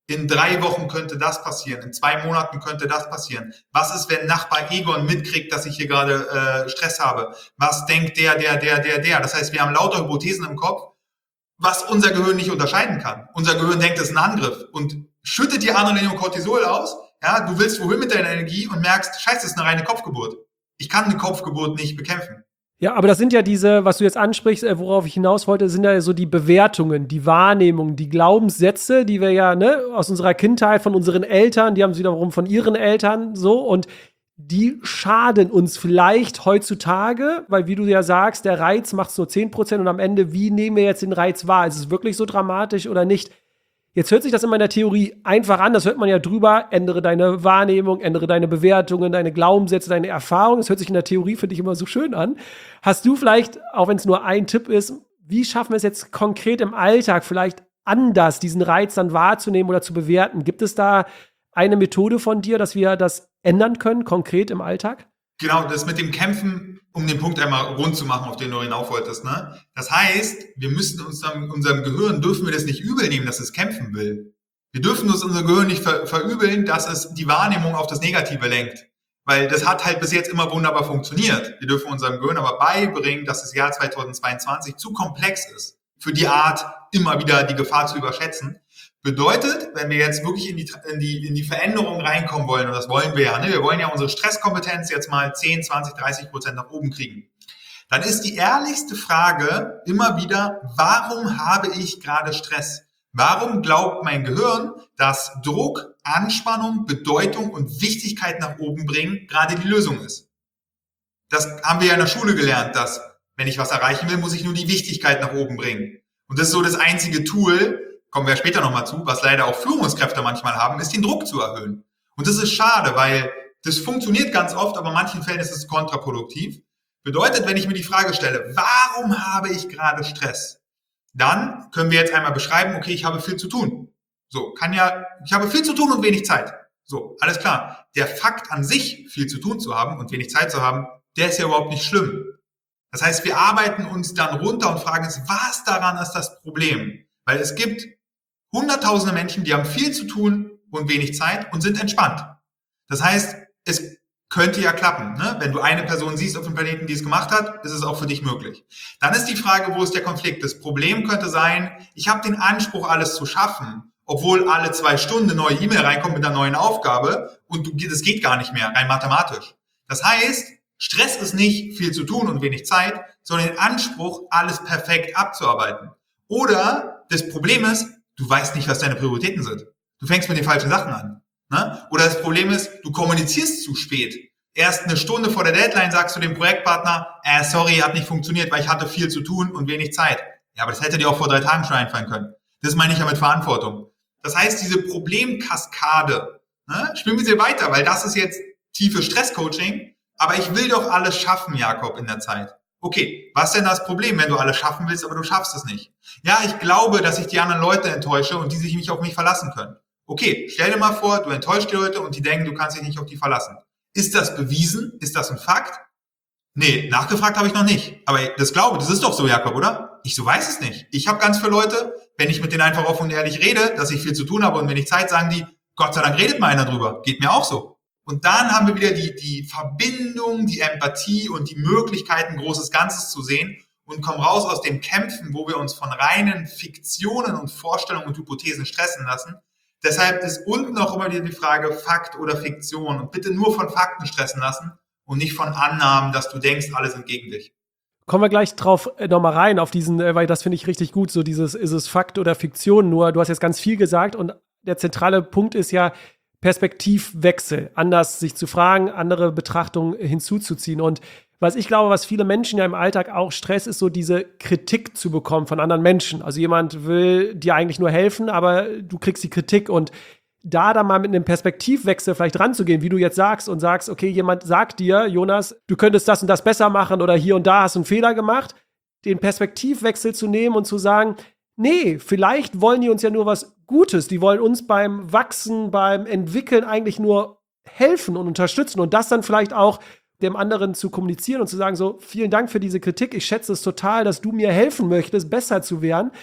In drei Wochen könnte das passieren, in zwei Monaten könnte das passieren. Was ist, wenn Nachbar Egon mitkriegt, dass ich hier gerade äh, Stress habe? Was denkt der, der, der, der, der? Das heißt, wir haben lauter Hypothesen im Kopf, was unser Gehirn nicht unterscheiden kann. Unser Gehirn denkt, es ist ein Angriff und schüttet dir Adrenalin und Cortisol aus. Ja, du willst wohin mit deiner Energie und merkst, scheiße, das ist eine reine Kopfgeburt. Ich kann eine Kopfgeburt nicht bekämpfen. Ja, aber das sind ja diese, was du jetzt ansprichst, äh, worauf ich hinaus wollte, sind ja so die Bewertungen, die Wahrnehmungen, die Glaubenssätze, die wir ja ne, aus unserer Kindheit, von unseren Eltern, die haben sie wiederum von ihren Eltern so und die schaden uns vielleicht heutzutage, weil wie du ja sagst, der Reiz macht nur zehn Prozent und am Ende, wie nehmen wir jetzt den Reiz wahr? Ist es wirklich so dramatisch oder nicht? Jetzt hört sich das in meiner Theorie einfach an, das hört man ja drüber, ändere deine Wahrnehmung, ändere deine Bewertungen, deine Glaubenssätze, deine Erfahrungen. Das hört sich in der Theorie für dich immer so schön an. Hast du vielleicht, auch wenn es nur ein Tipp ist, wie schaffen wir es jetzt konkret im Alltag vielleicht anders, diesen Reiz dann wahrzunehmen oder zu bewerten? Gibt es da eine Methode von dir, dass wir das ändern können, konkret im Alltag? Genau, das mit dem Kämpfen, um den Punkt einmal rund zu machen, auf den du hinauf wolltest. Ne? Das heißt, wir müssen uns dann, unserem Gehirn, dürfen wir das nicht übel nehmen, dass es kämpfen will. Wir dürfen uns unser Gehirn nicht ver- verübeln, dass es die Wahrnehmung auf das Negative lenkt. Weil das hat halt bis jetzt immer wunderbar funktioniert. Wir dürfen unserem Gehirn aber beibringen, dass das Jahr zweitausendzweiundzwanzig zu komplex ist, für die Art, immer wieder die Gefahr zu überschätzen. Bedeutet, wenn wir jetzt wirklich in die, in die, in die Veränderung reinkommen wollen, und das wollen wir ja, ne? Wir wollen ja unsere Stresskompetenz jetzt mal zehn, zwanzig, dreißig Prozent nach oben kriegen, dann ist die ehrlichste Frage immer wieder, warum habe ich gerade Stress? Warum glaubt mein Gehirn, dass Druck, Anspannung, Bedeutung und Wichtigkeit nach oben bringen gerade die Lösung ist? Das haben wir ja in der Schule gelernt, dass wenn ich was erreichen will, muss ich nur die Wichtigkeit nach oben bringen. Und das ist so das einzige Tool, kommen wir später nochmal zu, was leider auch Führungskräfte manchmal haben, ist den Druck zu erhöhen. Und das ist schade, weil das funktioniert ganz oft, aber in manchen Fällen ist es kontraproduktiv. Bedeutet, wenn ich mir die Frage stelle, warum habe ich gerade Stress? Dann können wir jetzt einmal beschreiben, okay, ich habe viel zu tun. So, kann ja, ich habe viel zu tun und wenig Zeit. So, alles klar. Der Fakt an sich, viel zu tun zu haben und wenig Zeit zu haben, der ist ja überhaupt nicht schlimm. Das heißt, wir arbeiten uns dann runter und fragen uns, was daran ist das Problem? Weil es gibt hunderttausende Menschen, die haben viel zu tun und wenig Zeit und sind entspannt. Das heißt, es könnte ja klappen. Ne? Wenn du eine Person siehst auf dem Planeten, die es gemacht hat, ist es auch für dich möglich. Dann ist die Frage, wo ist der Konflikt? Das Problem könnte sein, ich habe den Anspruch, alles zu schaffen, obwohl alle zwei Stunden eine neue E-Mail reinkommt mit einer neuen Aufgabe und das geht gar nicht mehr, rein mathematisch. Das heißt, Stress ist nicht viel zu tun und wenig Zeit, sondern den Anspruch, alles perfekt abzuarbeiten. Oder das Problem ist, du weißt nicht, was deine Prioritäten sind. Du fängst mit den falschen Sachen an. Ne? Oder das Problem ist, du kommunizierst zu spät. Erst eine Stunde vor der Deadline sagst du dem Projektpartner, äh, sorry, hat nicht funktioniert, weil ich hatte viel zu tun und wenig Zeit. Ja, aber das hätte dir auch vor drei Tagen schon einfallen können. Das meine ich ja mit Verantwortung. Das heißt, diese Problemkaskade, ne, spielen wir sie weiter, weil das ist jetzt tiefe Stresscoaching, aber ich will doch alles schaffen, Jakob, in der Zeit. Okay, was ist denn das Problem, wenn du alles schaffen willst, aber du schaffst es nicht? Ja, ich glaube, dass ich die anderen Leute enttäusche und die sich nicht auf mich verlassen können. Okay, stell dir mal vor, du enttäuschst die Leute und die denken, du kannst dich nicht auf die verlassen. Ist das bewiesen? Ist das ein Fakt? Nee, nachgefragt habe ich noch nicht. Aber das glaube, das ist doch so, Jakob, oder? Ich so weiß es nicht. Ich habe ganz viele Leute, wenn ich mit denen einfach offen und ehrlich rede, dass ich viel zu tun habe und wenig Zeit, sagen die, Gott sei Dank redet mal einer drüber. Geht mir auch so. Und dann haben wir wieder die, die Verbindung, die Empathie und die Möglichkeit, ein großes Ganzes zu sehen und kommen raus aus dem Kämpfen, wo wir uns von reinen Fiktionen und Vorstellungen und Hypothesen stressen lassen. Deshalb ist unten auch immer wieder die Frage, Fakt oder Fiktion. Und bitte nur von Fakten stressen lassen und nicht von Annahmen, dass du denkst, alle sind gegen dich. Kommen wir gleich drauf äh, nochmal rein, auf diesen, äh, weil das finde ich richtig gut, so dieses, ist es Fakt oder Fiktion? Nur, du hast jetzt ganz viel gesagt und der zentrale Punkt ist ja, Perspektivwechsel, anders sich zu fragen, andere Betrachtungen hinzuzuziehen. Und was ich glaube, was viele Menschen ja im Alltag auch Stress ist, so diese Kritik zu bekommen von anderen Menschen. Also jemand will dir eigentlich nur helfen, aber du kriegst die Kritik und da dann mal mit einem Perspektivwechsel vielleicht ranzugehen, wie du jetzt sagst und sagst, okay, jemand sagt dir, Jonas, du könntest das und das besser machen oder hier und da hast du einen Fehler gemacht, den Perspektivwechsel zu nehmen und zu sagen, nee, vielleicht wollen die uns ja nur was Gutes. Die wollen uns beim Wachsen, beim Entwickeln eigentlich nur helfen und unterstützen und das dann vielleicht auch dem anderen zu kommunizieren und zu sagen so, vielen Dank für diese Kritik. Ich schätze es total, dass du mir helfen möchtest, besser zu werden.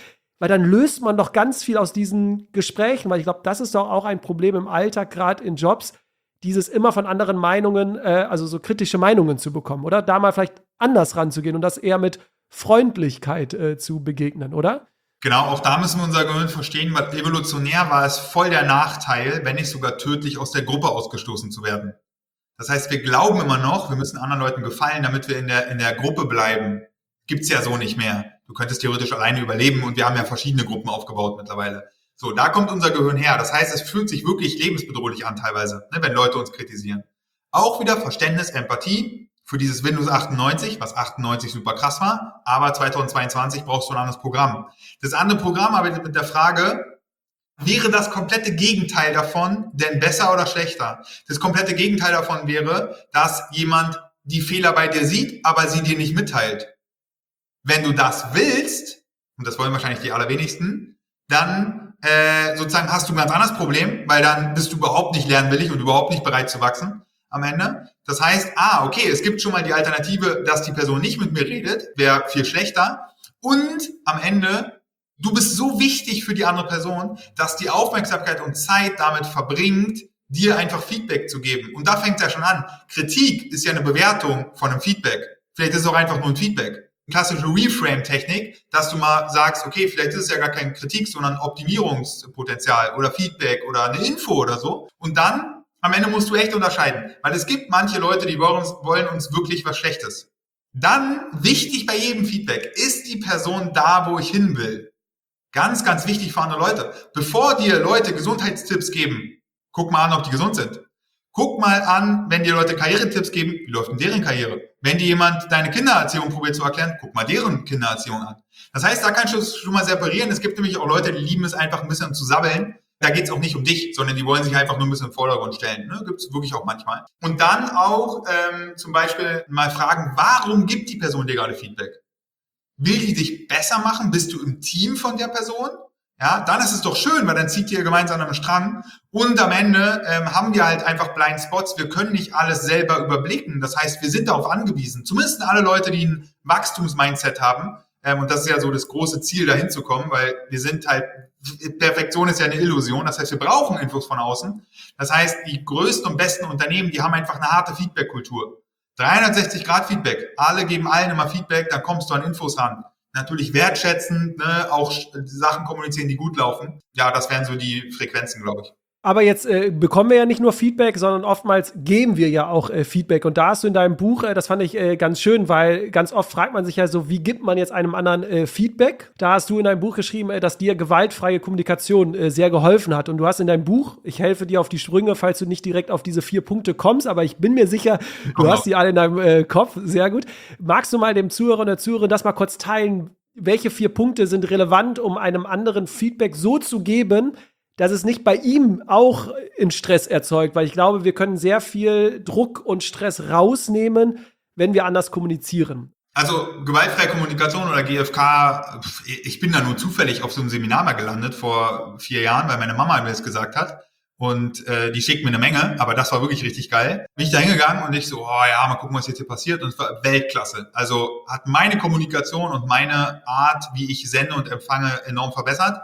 Weil dann löst man doch ganz viel aus diesen Gesprächen, weil ich glaube, das ist doch auch ein Problem im Alltag, gerade in Jobs, dieses immer von anderen Meinungen, äh, also so kritische Meinungen zu bekommen, oder? Da mal vielleicht anders ranzugehen und das eher mit Freundlichkeit äh, zu begegnen, oder? Genau, auch da müssen wir unser Gehirn verstehen, weil evolutionär war es voll der Nachteil, wenn nicht sogar tödlich aus der Gruppe ausgestoßen zu werden. Das heißt, wir glauben immer noch, wir müssen anderen Leuten gefallen, damit wir in der, in der Gruppe bleiben. Gibt's ja so nicht mehr. Du könntest theoretisch alleine überleben und wir haben ja verschiedene Gruppen aufgebaut mittlerweile. So, da kommt unser Gehirn her. Das heißt, es fühlt sich wirklich lebensbedrohlich an teilweise, ne, wenn Leute uns kritisieren. Auch wieder Verständnis, Empathie für dieses Windows achtundneunzig, was achtundneunzig super krass war, aber zweitausendzweiundzwanzig brauchst du ein anderes Programm. Das andere Programm arbeitet mit der Frage, wäre das komplette Gegenteil davon denn besser oder schlechter? Das komplette Gegenteil davon wäre, dass jemand die Fehler bei dir sieht, aber sie dir nicht mitteilt. Wenn du das willst, und das wollen wahrscheinlich die allerwenigsten, dann äh, sozusagen hast du ein ganz anderes Problem, weil dann bist du überhaupt nicht lernwillig und überhaupt nicht bereit zu wachsen am Ende. Das heißt, ah, okay, es gibt schon mal die Alternative, dass die Person nicht mit mir redet, wäre viel schlechter. Und am Ende, du bist so wichtig für die andere Person, dass die Aufmerksamkeit und Zeit damit verbringt, dir einfach Feedback zu geben. Und da fängt es ja schon an. Kritik ist ja eine Bewertung von einem Feedback. Vielleicht ist es auch einfach nur ein Feedback. Klassische Reframe-Technik, dass du mal sagst, okay, vielleicht ist es ja gar keine Kritik, sondern Optimierungspotenzial oder Feedback oder eine Info oder so. Und dann, am Ende musst du echt unterscheiden. Weil es gibt manche Leute, die wollen uns, wollen uns wirklich was Schlechtes. Dann, wichtig bei jedem Feedback, ist die Person da, wo ich hin will? Ganz, ganz wichtig für andere Leute. Bevor dir Leute Gesundheitstipps geben, guck mal an, ob die gesund sind. Guck mal an, wenn dir Leute Karrieretipps geben, wie läuft denn deren Karriere? Wenn dir jemand deine Kindererziehung probiert zu erklären, guck mal deren Kindererziehung an. Das heißt, da kannst du es schon mal separieren. Es gibt nämlich auch Leute, die lieben es einfach ein bisschen zu sabbeln. Da geht es auch nicht um dich, sondern die wollen sich einfach nur ein bisschen im Vordergrund stellen. Ne? Gibt es wirklich auch manchmal. Und dann auch ähm, zum Beispiel mal fragen, warum gibt die Person dir gerade Feedback? Will die dich besser machen? Bist du im Team von der Person? Ja, dann ist es doch schön, weil dann zieht ihr gemeinsam an einem Strang. Und am Ende ähm, haben wir halt einfach Blind Spots. Wir können nicht alles selber überblicken. Das heißt, wir sind darauf angewiesen. Zumindest alle Leute, die ein Wachstumsmindset haben. Ähm, und das ist ja so das große Ziel, dahin zu kommen, weil wir sind halt, Perfektion ist ja eine Illusion. Das heißt, wir brauchen Infos von außen. Das heißt, die größten und besten Unternehmen, die haben einfach eine harte Feedback-Kultur. dreihundertsechzig Grad Feedback. Alle geben allen immer Feedback, dann kommst du an Infos ran. Natürlich wertschätzend, ne, auch Sachen kommunizieren, die gut laufen. Ja, das wären so die Frequenzen, glaube ich. Aber jetzt äh, bekommen wir ja nicht nur Feedback, sondern oftmals geben wir ja auch äh, Feedback. Und da hast du in deinem Buch, äh, das fand ich äh, ganz schön, weil ganz oft fragt man sich ja so, wie gibt man jetzt einem anderen äh, Feedback? Da hast du in deinem Buch geschrieben, äh, dass dir gewaltfreie Kommunikation äh, sehr geholfen hat. Und du hast in deinem Buch, ich helfe dir auf die Sprünge, falls du nicht direkt auf diese vier Punkte kommst, aber ich bin mir sicher, du hast die alle in deinem äh, Kopf. Sehr gut. Magst du mal dem Zuhörer und der Zuhörerin das mal kurz teilen? Welche vier Punkte sind relevant, um einem anderen Feedback so zu geben, dass es nicht bei ihm auch einen Stress erzeugt? Weil ich glaube, wir können sehr viel Druck und Stress rausnehmen, wenn wir anders kommunizieren. Also gewaltfreie Kommunikation oder G F K, ich bin da nur zufällig auf so einem Seminar mal gelandet vor vier Jahren, weil meine Mama mir das gesagt hat. Und äh, die schickt mir eine Menge, aber das war wirklich richtig geil. Bin ich da hingegangen und ich so, oh ja, mal gucken, was jetzt hier passiert. Und es war Weltklasse. Also hat meine Kommunikation und meine Art, wie ich sende und empfange, enorm verbessert,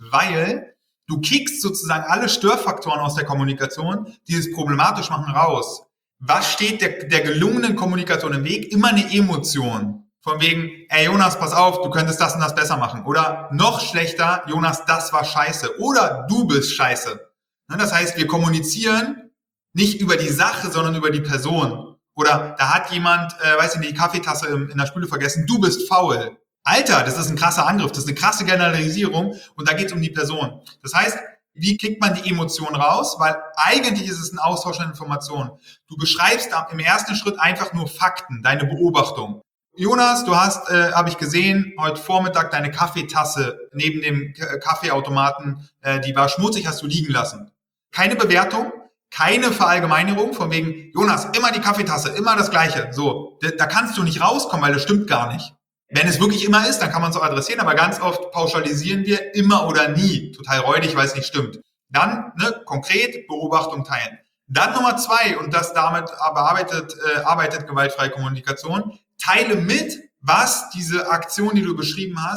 weil du kickst sozusagen alle Störfaktoren aus der Kommunikation, die es problematisch machen, raus. Was steht der, der gelungenen Kommunikation im Weg? Immer eine Emotion. Von wegen, ey Jonas, pass auf, du könntest das und das besser machen. Oder noch schlechter, Jonas, das war scheiße. Oder du bist scheiße. Das heißt, wir kommunizieren nicht über die Sache, sondern über die Person. Oder da hat jemand, äh, weiß ich nicht, die Kaffeetasse in, in der Spüle vergessen, du bist faul. Alter, das ist ein krasser Angriff, das ist eine krasse Generalisierung und da geht es um die Person. Das heißt, wie kriegt man die Emotion raus? Weil eigentlich ist es ein Austausch an Informationen. Du beschreibst im ersten Schritt einfach nur Fakten, deine Beobachtung. Jonas, du hast, äh, habe ich gesehen, heute Vormittag deine Kaffeetasse neben dem K- Kaffeeautomaten, äh, die war schmutzig, hast du liegen lassen. Keine Bewertung, keine Verallgemeinerung von wegen, Jonas, immer die Kaffeetasse, immer das Gleiche. So, da, da kannst du nicht rauskommen, weil das stimmt gar nicht. Wenn es wirklich immer ist, dann kann man es auch adressieren, aber ganz oft pauschalisieren wir immer oder nie. Total räudig, weil es nicht stimmt. Dann, ne, konkret Beobachtung teilen. Dann Nummer zwei, und das damit bearbeitet, äh, arbeitet gewaltfreie Kommunikation, teile mit, was diese Aktion, die du beschrieben hast,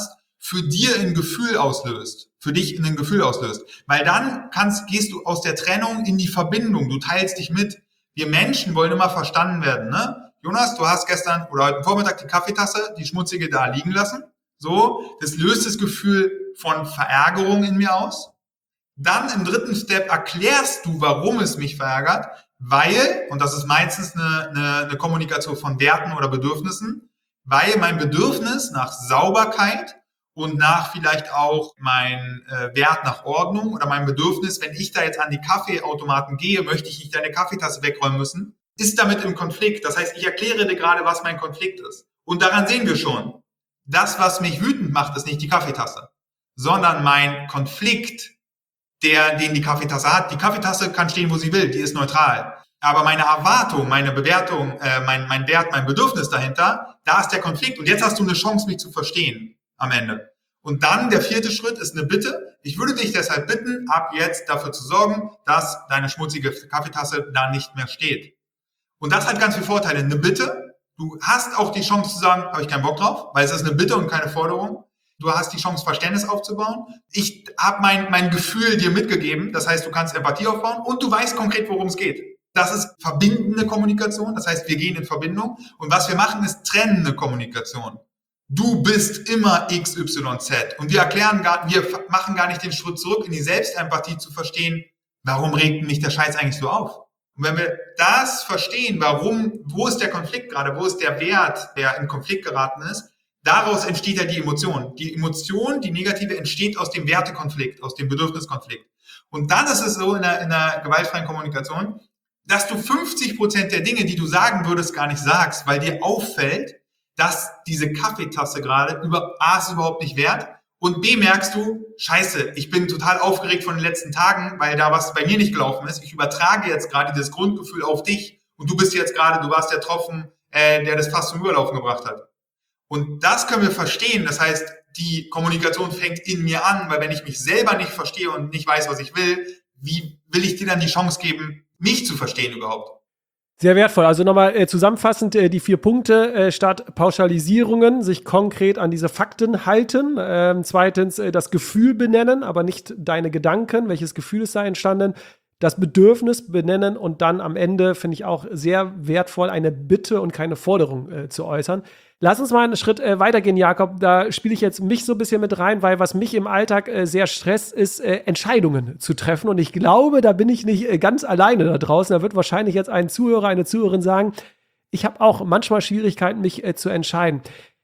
für dir ein Gefühl auslöst, für dich ein Gefühl auslöst. Weil dann kannst, gehst du aus der Trennung in die Verbindung, du teilst dich mit. Wir Menschen wollen immer verstanden werden, ne? Jonas, du hast gestern oder heute Vormittag die Kaffeetasse, die schmutzige da liegen lassen. So, das löst das Gefühl von Verärgerung in mir aus. Dann im dritten Step erklärst du, warum es mich verärgert, weil, und das ist meistens eine, eine, eine Kommunikation von Werten oder Bedürfnissen, weil mein Bedürfnis nach Sauberkeit und nach vielleicht auch mein äh, Wert nach Ordnung oder mein Bedürfnis, wenn ich da jetzt an die Kaffeeautomaten gehe, möchte ich nicht deine Kaffeetasse wegräumen müssen, ist damit im Konflikt. Das heißt, ich erkläre dir gerade, was mein Konflikt ist. Und daran sehen wir schon, das, was mich wütend macht, ist nicht die Kaffeetasse, sondern mein Konflikt, der, den die Kaffeetasse hat. Die Kaffeetasse kann stehen, wo sie will, die ist neutral. Aber meine Erwartung, meine Bewertung, äh, mein, mein Wert, mein Bedürfnis dahinter, da ist der Konflikt. Und jetzt hast du eine Chance, mich zu verstehen am Ende. Und dann der vierte Schritt ist eine Bitte. Ich würde dich deshalb bitten, ab jetzt dafür zu sorgen, dass deine schmutzige Kaffeetasse da nicht mehr steht. Und das hat ganz viele Vorteile. Eine Bitte, du hast auch die Chance zu sagen, habe ich keinen Bock drauf, weil es ist eine Bitte und keine Forderung. Du hast die Chance, Verständnis aufzubauen. Ich habe mein, mein Gefühl dir mitgegeben, das heißt, du kannst Empathie aufbauen und du weißt konkret, worum es geht. Das ist verbindende Kommunikation, das heißt, wir gehen in Verbindung. Und was wir machen, ist trennende Kommunikation. Du bist immer X Y Z. Und wir erklären gar, wir machen gar nicht den Schritt zurück in die Selbstempathie zu verstehen, warum regt mich der Scheiß eigentlich so auf? Und wenn wir das verstehen, warum, wo ist der Konflikt gerade, wo ist der Wert, der in Konflikt geraten ist, daraus entsteht ja die Emotion. Die Emotion, die negative, entsteht aus dem Wertekonflikt, aus dem Bedürfniskonflikt. Und dann ist es so in der, in der gewaltfreien Kommunikation, dass du fünfzig Prozent der Dinge, die du sagen würdest, gar nicht sagst, weil dir auffällt, dass diese Kaffeetasse gerade über A ist überhaupt nicht wert und B merkst du, scheiße, ich bin total aufgeregt von den letzten Tagen, weil da was bei mir nicht gelaufen ist. Ich übertrage jetzt gerade dieses Grundgefühl auf dich und du bist jetzt gerade, du warst der Tropfen, äh, der das fast zum Überlaufen gebracht hat. Und das können wir verstehen. Das heißt, die Kommunikation fängt in mir an, weil wenn ich mich selber nicht verstehe und nicht weiß, was ich will, wie will ich dir dann die Chance geben, mich zu verstehen überhaupt? Sehr wertvoll. Also nochmal äh, zusammenfassend äh, die vier Punkte. Äh, statt Pauschalisierungen sich konkret an diese Fakten halten. Ähm, zweitens äh, das Gefühl benennen, aber nicht deine Gedanken. Welches Gefühl ist da entstanden? Das Bedürfnis benennen und dann am Ende, finde ich auch sehr wertvoll, eine Bitte und keine Forderung äh, zu äußern. Lass uns mal einen Schritt äh, weitergehen, Jakob. Da spiele ich jetzt mich so ein bisschen mit rein, weil was mich im Alltag äh, sehr stresst, ist, äh, Entscheidungen zu treffen. Und ich glaube, da bin ich nicht äh, ganz alleine da draußen. Da wird wahrscheinlich jetzt ein Zuhörer, eine Zuhörerin sagen, ich habe auch manchmal Schwierigkeiten, mich äh, zu entscheiden.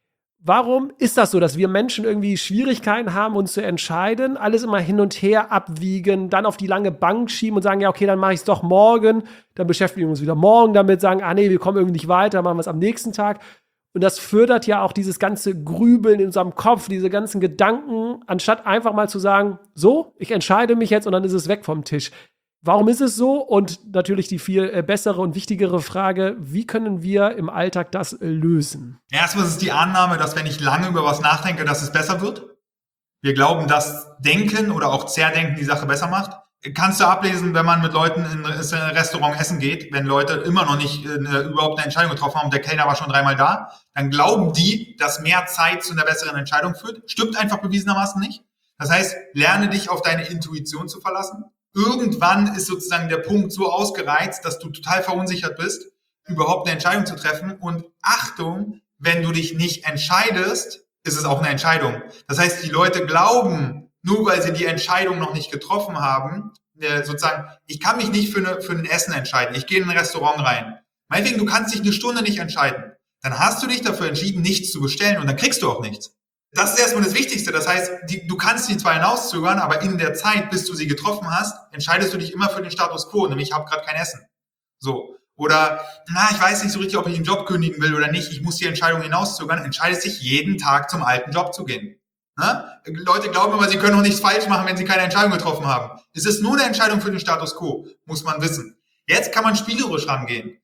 Warum ist das so, dass wir Menschen irgendwie Schwierigkeiten haben, uns zu entscheiden, alles immer hin und her abwiegen, dann auf die lange Bank schieben und sagen, ja, okay, dann mache ich es doch morgen, dann beschäftigen wir uns wieder morgen damit, sagen, ah nee, wir kommen irgendwie nicht weiter, machen wir es am nächsten Tag. Und das fördert ja auch dieses ganze Grübeln in unserem Kopf, diese ganzen Gedanken, anstatt einfach mal zu sagen, so, ich entscheide mich jetzt und dann ist es weg vom Tisch. Warum ist es so? Und natürlich die viel bessere und wichtigere Frage, wie können wir im Alltag das lösen? Erstmal ist es die Annahme, dass wenn ich lange über was nachdenke, dass es besser wird. Wir glauben, dass Denken oder auch Zerdenken die Sache besser macht. Kannst du ablesen, wenn man mit Leuten in ein Restaurant essen geht, wenn Leute immer noch nicht eine, überhaupt eine Entscheidung getroffen haben und der Kellner war schon dreimal da, dann glauben die, dass mehr Zeit zu einer besseren Entscheidung führt. Stimmt einfach bewiesenermaßen nicht. Das heißt, lerne dich auf deine Intuition zu verlassen. Irgendwann ist sozusagen der Punkt so ausgereizt, dass du total verunsichert bist, überhaupt eine Entscheidung zu treffen. Und Achtung, wenn du dich nicht entscheidest, ist es auch eine Entscheidung. Das heißt, die Leute glauben, nur weil sie die Entscheidung noch nicht getroffen haben, äh, sozusagen, ich kann mich nicht für, eine, für ein Essen entscheiden. Ich gehe in ein Restaurant rein. Meinetwegen, du kannst dich eine Stunde nicht entscheiden. Dann hast du dich dafür entschieden, nichts zu bestellen und dann kriegst du auch nichts. Das ist erstmal das Wichtigste. Das heißt, die, du kannst die zwar hinauszögern, aber in der Zeit, bis du sie getroffen hast, entscheidest du dich immer für den Status quo, nämlich ich habe gerade kein Essen. So. Oder, na, ich weiß nicht so richtig, ob ich den Job kündigen will oder nicht. Ich muss die Entscheidung hinauszögern. Entscheidest dich jeden Tag zum alten Job zu gehen. Ne? Leute glauben immer, sie können auch nichts falsch machen, wenn sie keine Entscheidung getroffen haben. Es ist nur eine Entscheidung für den Status quo, muss man wissen. Jetzt kann man spielerisch rangehen.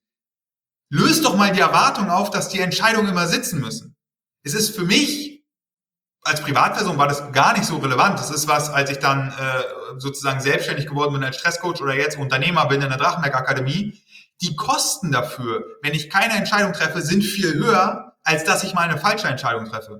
Löst doch mal die Erwartung auf, dass die Entscheidungen immer sitzen müssen. Es ist für mich, als Privatperson war das gar nicht so relevant. Das ist was, als ich dann äh, sozusagen selbstständig geworden bin als Stresscoach oder jetzt Unternehmer bin in der Drachenberg Akademie. Die Kosten dafür, wenn ich keine Entscheidung treffe, sind viel höher, als dass ich mal eine falsche Entscheidung treffe.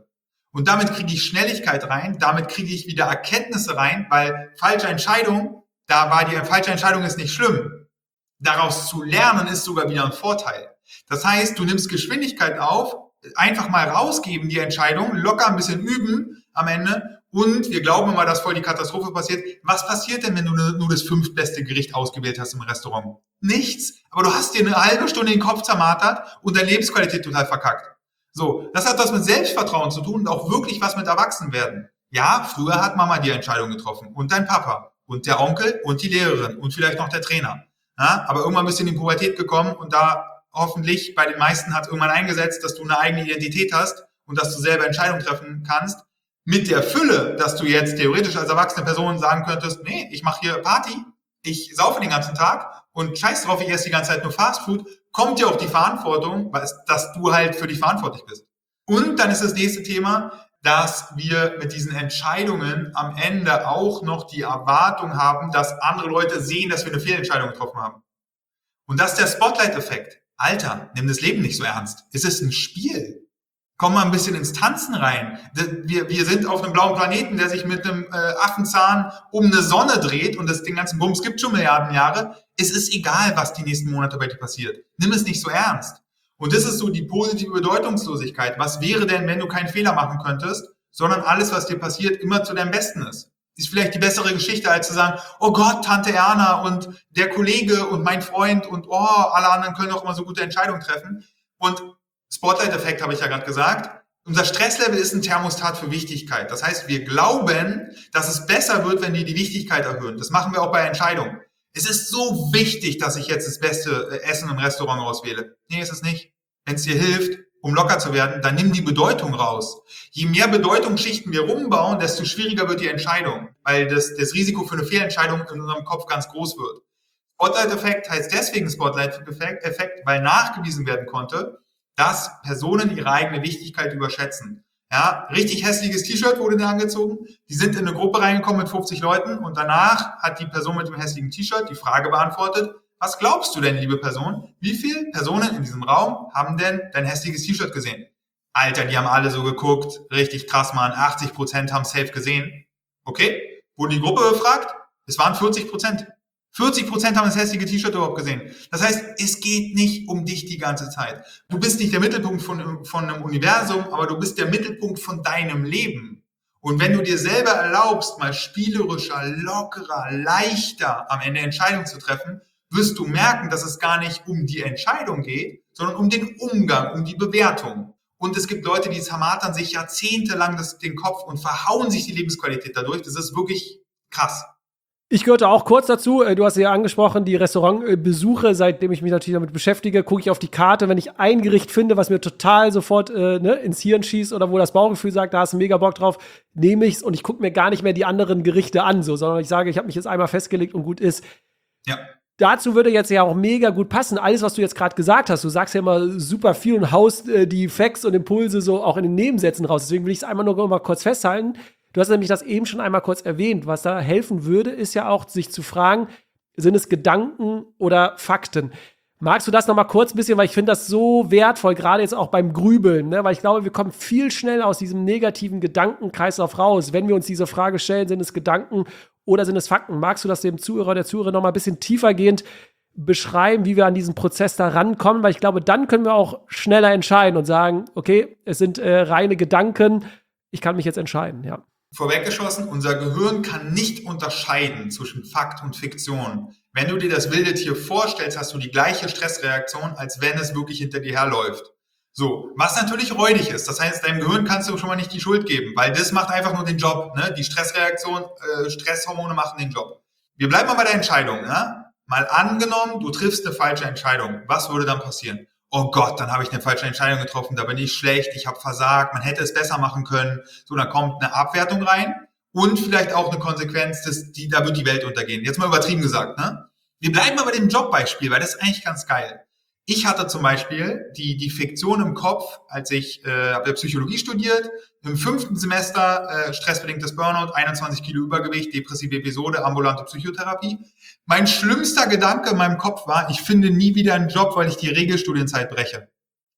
Und damit kriege ich Schnelligkeit rein, damit kriege ich wieder Erkenntnisse rein, weil falsche Entscheidung, da war die falsche Entscheidung ist nicht schlimm. Daraus zu lernen ist sogar wieder ein Vorteil. Das heißt, du nimmst Geschwindigkeit auf, einfach mal rausgeben die Entscheidung, locker ein bisschen üben am Ende und wir glauben immer, dass voll die Katastrophe passiert. Was passiert denn, wenn du nur das fünftbeste Gericht ausgewählt hast im Restaurant? Nichts, aber du hast dir eine halbe Stunde den Kopf zermartert und deine Lebensqualität total verkackt. So, das hat was mit Selbstvertrauen zu tun und auch wirklich was mit Erwachsenwerden. Ja, früher hat Mama die Entscheidung getroffen und dein Papa und der Onkel und die Lehrerin und vielleicht noch der Trainer. Ja, aber irgendwann bist du in die Pubertät gekommen und da hoffentlich bei den meisten hat es irgendwann eingesetzt, dass du eine eigene Identität hast und dass du selber Entscheidungen treffen kannst. Mit der Fülle, dass du jetzt theoretisch als erwachsene Person sagen könntest, nee, ich mache hier Party, ich saufe den ganzen Tag und scheiß drauf, ich esse die ganze Zeit nur Fastfood, kommt dir auch die Verantwortung, dass du halt für dich verantwortlich bist. Und dann ist das nächste Thema, dass wir mit diesen Entscheidungen am Ende auch noch die Erwartung haben, dass andere Leute sehen, dass wir eine Fehlentscheidung getroffen haben. Und das ist der Spotlight-Effekt. Alter, nimm das Leben nicht so ernst. Es ist ein Spiel. Komm mal ein bisschen ins Tanzen rein. Wir, wir sind auf einem blauen Planeten, der sich mit einem äh, Affenzahn um eine Sonne dreht und das, den ganzen Bums gibt schon Milliarden Jahre. Es ist egal, was die nächsten Monate bei dir passiert. Nimm es nicht so ernst. Und das ist so die positive Bedeutungslosigkeit. Was wäre denn, wenn du keinen Fehler machen könntest, sondern alles, was dir passiert, immer zu deinem Besten ist? Ist vielleicht die bessere Geschichte, als zu sagen, oh Gott, Tante Erna und der Kollege und mein Freund und oh, alle anderen können auch immer so gute Entscheidungen treffen. Und Spotlight-Effekt habe ich ja gerade gesagt. Unser Stresslevel ist ein Thermostat für Wichtigkeit. Das heißt, wir glauben, dass es besser wird, wenn wir die Wichtigkeit erhöhen. Das machen wir auch bei Entscheidungen. Es ist so wichtig, dass ich jetzt das beste Essen im Restaurant auswähle. Nee, ist es nicht. Wenn es dir hilft, um locker zu werden, dann nimm die Bedeutung raus. Je mehr Bedeutungsschichten wir rumbauen, desto schwieriger wird die Entscheidung, weil das, das Risiko für eine Fehlentscheidung in unserem Kopf ganz groß wird. Spotlight-Effekt heißt deswegen Spotlight-Effekt, weil nachgewiesen werden konnte, dass Personen ihre eigene Wichtigkeit überschätzen. Ja, richtig hässliches T-Shirt wurde da angezogen. Die sind in eine Gruppe reingekommen mit fünfzig Leuten und danach hat die Person mit dem hässlichen T-Shirt die Frage beantwortet, was glaubst du denn, liebe Person, wie viele Personen in diesem Raum haben denn dein hässliches T-Shirt gesehen? Alter, die haben alle so geguckt, richtig krass, Mann, achtzig Prozent haben safe gesehen. Okay, wurde die Gruppe befragt? Es waren vierzig Prozent. vierzig Prozent haben das hässliche T-Shirt überhaupt gesehen. Das heißt, es geht nicht um dich die ganze Zeit. Du bist nicht der Mittelpunkt von, von einem Universum, aber du bist der Mittelpunkt von deinem Leben. Und wenn du dir selber erlaubst, mal spielerischer, lockerer, leichter am Ende Entscheidungen zu treffen, wirst du merken, dass es gar nicht um die Entscheidung geht, sondern um den Umgang, um die Bewertung. Und es gibt Leute, die zermartern sich jahrzehntelang das, den Kopf und verhauen sich die Lebensqualität dadurch. Das ist wirklich krass. Ich gehörte auch kurz dazu, du hast ja angesprochen, die Restaurantbesuche, seitdem ich mich natürlich damit beschäftige, gucke ich auf die Karte, wenn ich ein Gericht finde, was mir total sofort äh, ne, ins Hirn schießt oder wo das Bauchgefühl sagt, da hast du mega Bock drauf, nehme ich's und ich gucke mir gar nicht mehr die anderen Gerichte an, so, sondern ich sage, ich habe mich jetzt einmal festgelegt und gut ist. Ja. Dazu würde jetzt ja auch mega gut passen, alles, was du jetzt gerade gesagt hast. Du sagst ja immer super viel und haust äh, die Facts und Impulse so auch in den Nebensätzen raus. Deswegen will ich es einmal nur mal kurz festhalten. Du hast nämlich das eben schon einmal kurz erwähnt. Was da helfen würde, ist ja auch, sich zu fragen, sind es Gedanken oder Fakten? Magst du das noch mal kurz ein bisschen, weil ich finde das so wertvoll, gerade jetzt auch beim Grübeln, ne? Weil ich glaube, wir kommen viel schnell aus diesem negativen Gedankenkreislauf raus, wenn wir uns diese Frage stellen, sind es Gedanken oder sind es Fakten? Magst du das dem Zuhörer, der Zuhörer noch mal ein bisschen tiefergehend beschreiben, wie wir an diesen Prozess da rankommen? Weil ich glaube, dann können wir auch schneller entscheiden und sagen, okay, es sind äh, reine Gedanken, ich kann mich jetzt entscheiden, ja. Vorweggeschossen, unser Gehirn kann nicht unterscheiden zwischen Fakt und Fiktion. Wenn du dir das wilde Tier vorstellst, hast du die gleiche Stressreaktion, als wenn es wirklich hinter dir herläuft. So, was natürlich räudig ist. Das heißt, deinem Gehirn kannst du schon mal nicht die Schuld geben, weil das macht einfach nur den Job. Ne? Die Stressreaktion, äh, Stresshormone machen den Job. Wir bleiben mal bei der Entscheidung. Ne? Mal angenommen, du triffst eine falsche Entscheidung. Was würde dann passieren? Oh Gott, dann habe ich eine falsche Entscheidung getroffen, da bin ich schlecht, ich habe versagt, man hätte es besser machen können. So, dann kommt eine Abwertung rein und vielleicht auch eine Konsequenz, dass die, da wird die Welt untergehen. Jetzt mal übertrieben gesagt, ne? Wir bleiben mal bei dem Jobbeispiel, weil das ist eigentlich ganz geil. Ich hatte zum Beispiel die, die Fiktion im Kopf, als ich äh, habe Psychologie studiert, im fünften Semester äh, stressbedingtes Burnout, einundzwanzig Kilo Übergewicht, depressive Episode, ambulante Psychotherapie. Mein schlimmster Gedanke in meinem Kopf war, ich finde nie wieder einen Job, weil ich die Regelstudienzeit breche.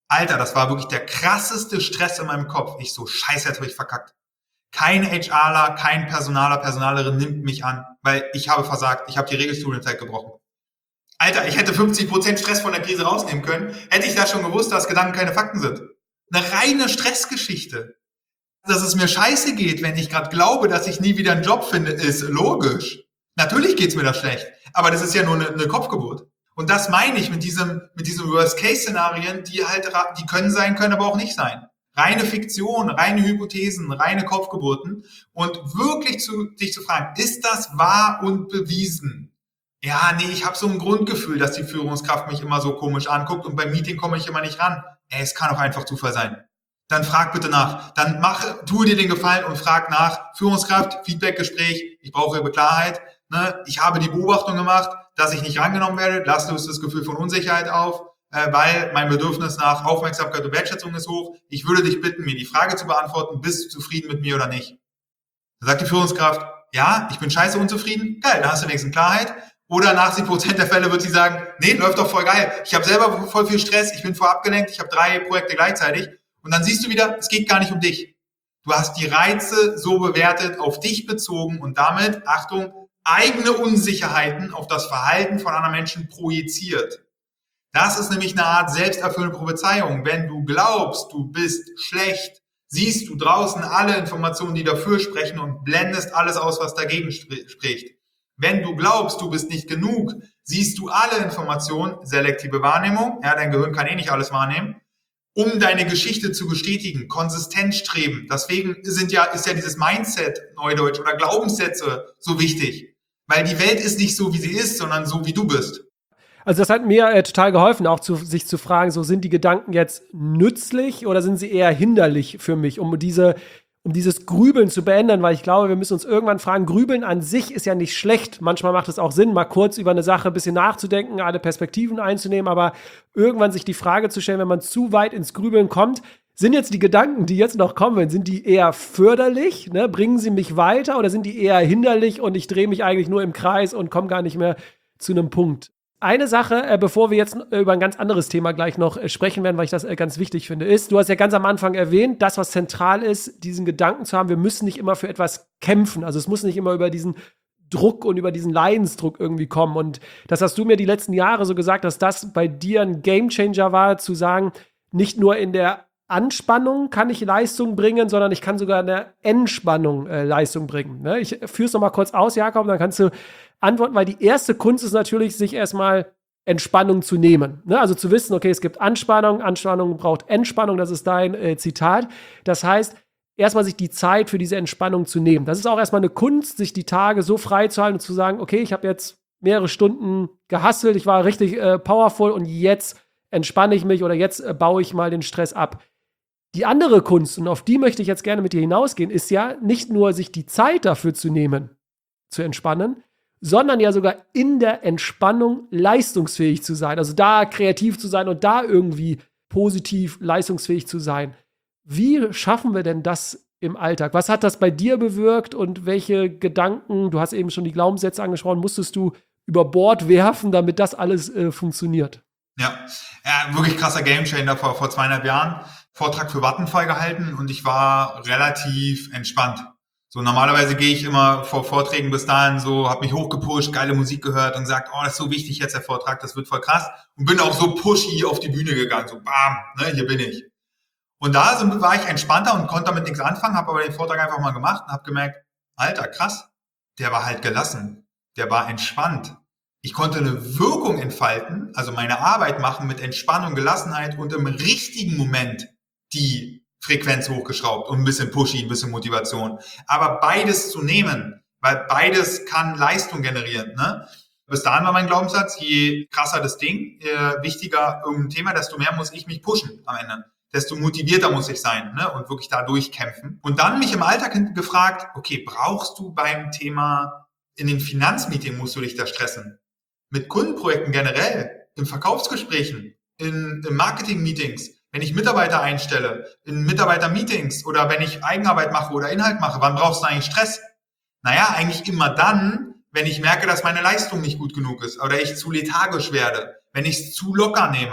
Alter, das war wirklich der krasseste Stress in meinem Kopf. Ich so, scheiße, jetzt habe ich verkackt. Kein HRler, kein Personaler, Personalerin nimmt mich an, weil ich habe versagt. Ich habe die Regelstudienzeit gebrochen. Alter, ich hätte fünfzig Prozent Stress von der Krise rausnehmen können, hätte ich da schon gewusst, dass Gedanken keine Fakten sind. Eine reine Stressgeschichte. Dass es mir scheiße geht, wenn ich gerade glaube, dass ich nie wieder einen Job finde, ist logisch. Natürlich geht's mir da schlecht, aber das ist ja nur eine, eine Kopfgeburt. Und das meine ich mit diesem, mit diesen Worst-Case-Szenarien, die halt, die können sein, können aber auch nicht sein. Reine Fiktion, reine Hypothesen, reine Kopfgeburten und wirklich zu, dich zu fragen, ist das wahr und bewiesen? Ja, nee, ich habe so ein Grundgefühl, dass die Führungskraft mich immer so komisch anguckt und beim Meeting komme ich immer nicht ran. Ey, es kann auch einfach Zufall sein. Dann frag bitte nach. Dann mach, tu dir den Gefallen und frag nach. Führungskraft, Feedbackgespräch, ich brauche Klarheit. Ne? Ich habe die Beobachtung gemacht, dass ich nicht rangenommen werde. Lass du das Gefühl von Unsicherheit auf, äh, weil mein Bedürfnis nach Aufmerksamkeit und Wertschätzung ist hoch. Ich würde dich bitten, mir die Frage zu beantworten, bist du zufrieden mit mir oder nicht? Dann sagt die Führungskraft, ja, ich bin scheiße unzufrieden. Geil, dann hast du wenigstens Klarheit. Oder nach achtzig Prozent der Fälle wird sie sagen, nee, läuft doch voll geil. Ich habe selber voll viel Stress, ich bin voll abgelenkt, ich habe drei Projekte gleichzeitig. Und dann siehst du wieder, es geht gar nicht um dich. Du hast die Reize so bewertet, auf dich bezogen und damit, Achtung, eigene Unsicherheiten auf das Verhalten von anderen Menschen projiziert. Das ist nämlich eine Art selbsterfüllende Prophezeiung. Wenn du glaubst, du bist schlecht, siehst du draußen alle Informationen, die dafür sprechen und blendest alles aus, was dagegen spricht. Wenn du glaubst, du bist nicht genug, siehst du alle Informationen, selektive Wahrnehmung, ja, dein Gehirn kann eh nicht alles wahrnehmen, um deine Geschichte zu bestätigen, konsistent streben. Deswegen sind ja, ist ja dieses Mindset, Neudeutsch, oder Glaubenssätze so wichtig. Weil die Welt ist nicht so, wie sie ist, sondern so, wie du bist. Also das hat mir äh, total geholfen, auch zu, sich zu fragen, so sind die Gedanken jetzt nützlich oder sind sie eher hinderlich für mich, um diese um dieses Grübeln zu beenden, weil ich glaube, wir müssen uns irgendwann fragen, Grübeln an sich ist ja nicht schlecht. Manchmal macht es auch Sinn, mal kurz über eine Sache ein bisschen nachzudenken, alle Perspektiven einzunehmen, aber irgendwann sich die Frage zu stellen, wenn man zu weit ins Grübeln kommt, sind jetzt die Gedanken, die jetzt noch kommen, sind die eher förderlich, ne? Bringen sie mich weiter oder sind die eher hinderlich und ich drehe mich eigentlich nur im Kreis und komme gar nicht mehr zu einem Punkt? Eine Sache, äh, bevor wir jetzt äh, über ein ganz anderes Thema gleich noch äh, sprechen werden, weil ich das äh, ganz wichtig finde, ist, du hast ja ganz am Anfang erwähnt, das, was zentral ist, diesen Gedanken zu haben, wir müssen nicht immer für etwas kämpfen. Also es muss nicht immer über diesen Druck und über diesen Leidensdruck irgendwie kommen. Und das hast du mir die letzten Jahre so gesagt, dass das bei dir ein Gamechanger war, zu sagen, nicht nur in der Anspannung kann ich Leistung bringen, sondern ich kann sogar in der Entspannung äh, Leistung bringen. Ne? Ich führe es noch mal kurz aus, Jakob, dann kannst du antworten, weil die erste Kunst ist natürlich, sich erstmal Entspannung zu nehmen. Ne? Also zu wissen, okay, es gibt Anspannung, Anspannung braucht Entspannung, das ist dein äh, Zitat. Das heißt, erstmal sich die Zeit für diese Entspannung zu nehmen. Das ist auch erstmal eine Kunst, sich die Tage so frei zu halten und zu sagen, okay, ich habe jetzt mehrere Stunden gehustelt, ich war richtig äh, powerful und jetzt entspanne ich mich oder jetzt äh, baue ich mal den Stress ab. Die andere Kunst, und auf die möchte ich jetzt gerne mit dir hinausgehen, ist ja nicht nur sich die Zeit dafür zu nehmen, zu entspannen, sondern ja sogar in der Entspannung leistungsfähig zu sein. Also da kreativ zu sein und da irgendwie positiv leistungsfähig zu sein. Wie schaffen wir denn das im Alltag? Was hat das bei dir bewirkt und welche Gedanken, du hast eben schon die Glaubenssätze angesprochen, musstest du über Bord werfen, damit das alles äh, funktioniert? Ja. ja, wirklich krasser Gamechanger vor, vor zweieinhalb Jahren. Vortrag für Vattenfall gehalten und ich war relativ entspannt. So normalerweise gehe ich immer vor Vorträgen bis dahin so, habe mich hochgepusht, geile Musik gehört und gesagt, oh, das ist so wichtig jetzt der Vortrag, das wird voll krass. Und bin auch so pushy auf die Bühne gegangen, so bam, ne, hier bin ich. Und da so, war ich entspannter und konnte damit nichts anfangen, habe aber den Vortrag einfach mal gemacht und habe gemerkt, Alter, krass, der war halt gelassen, der war entspannt. Ich konnte eine Wirkung entfalten, also meine Arbeit machen mit Entspannung, Gelassenheit und im richtigen Moment die Frequenz hochgeschraubt und ein bisschen pushy, ein bisschen Motivation. Aber beides zu nehmen, weil beides kann Leistung generieren. Ne? Bis dahin war mein Glaubenssatz, je krasser das Ding, je wichtiger irgendein Thema, desto mehr muss ich mich pushen am Ende. Desto motivierter muss ich sein, ne? Und wirklich da durchkämpfen. Und dann mich im Alltag gefragt, okay, brauchst du beim Thema, in den Finanzmeetings musst du dich da stressen? Mit Kundenprojekten generell, in Verkaufsgesprächen, in, in Marketing-Meetings, wenn ich Mitarbeiter einstelle, in Mitarbeiter-Meetings oder wenn ich Eigenarbeit mache oder Inhalt mache, wann brauchst du eigentlich Stress? Naja, eigentlich immer dann, wenn ich merke, dass meine Leistung nicht gut genug ist oder ich zu lethargisch werde, wenn ich es zu locker nehme.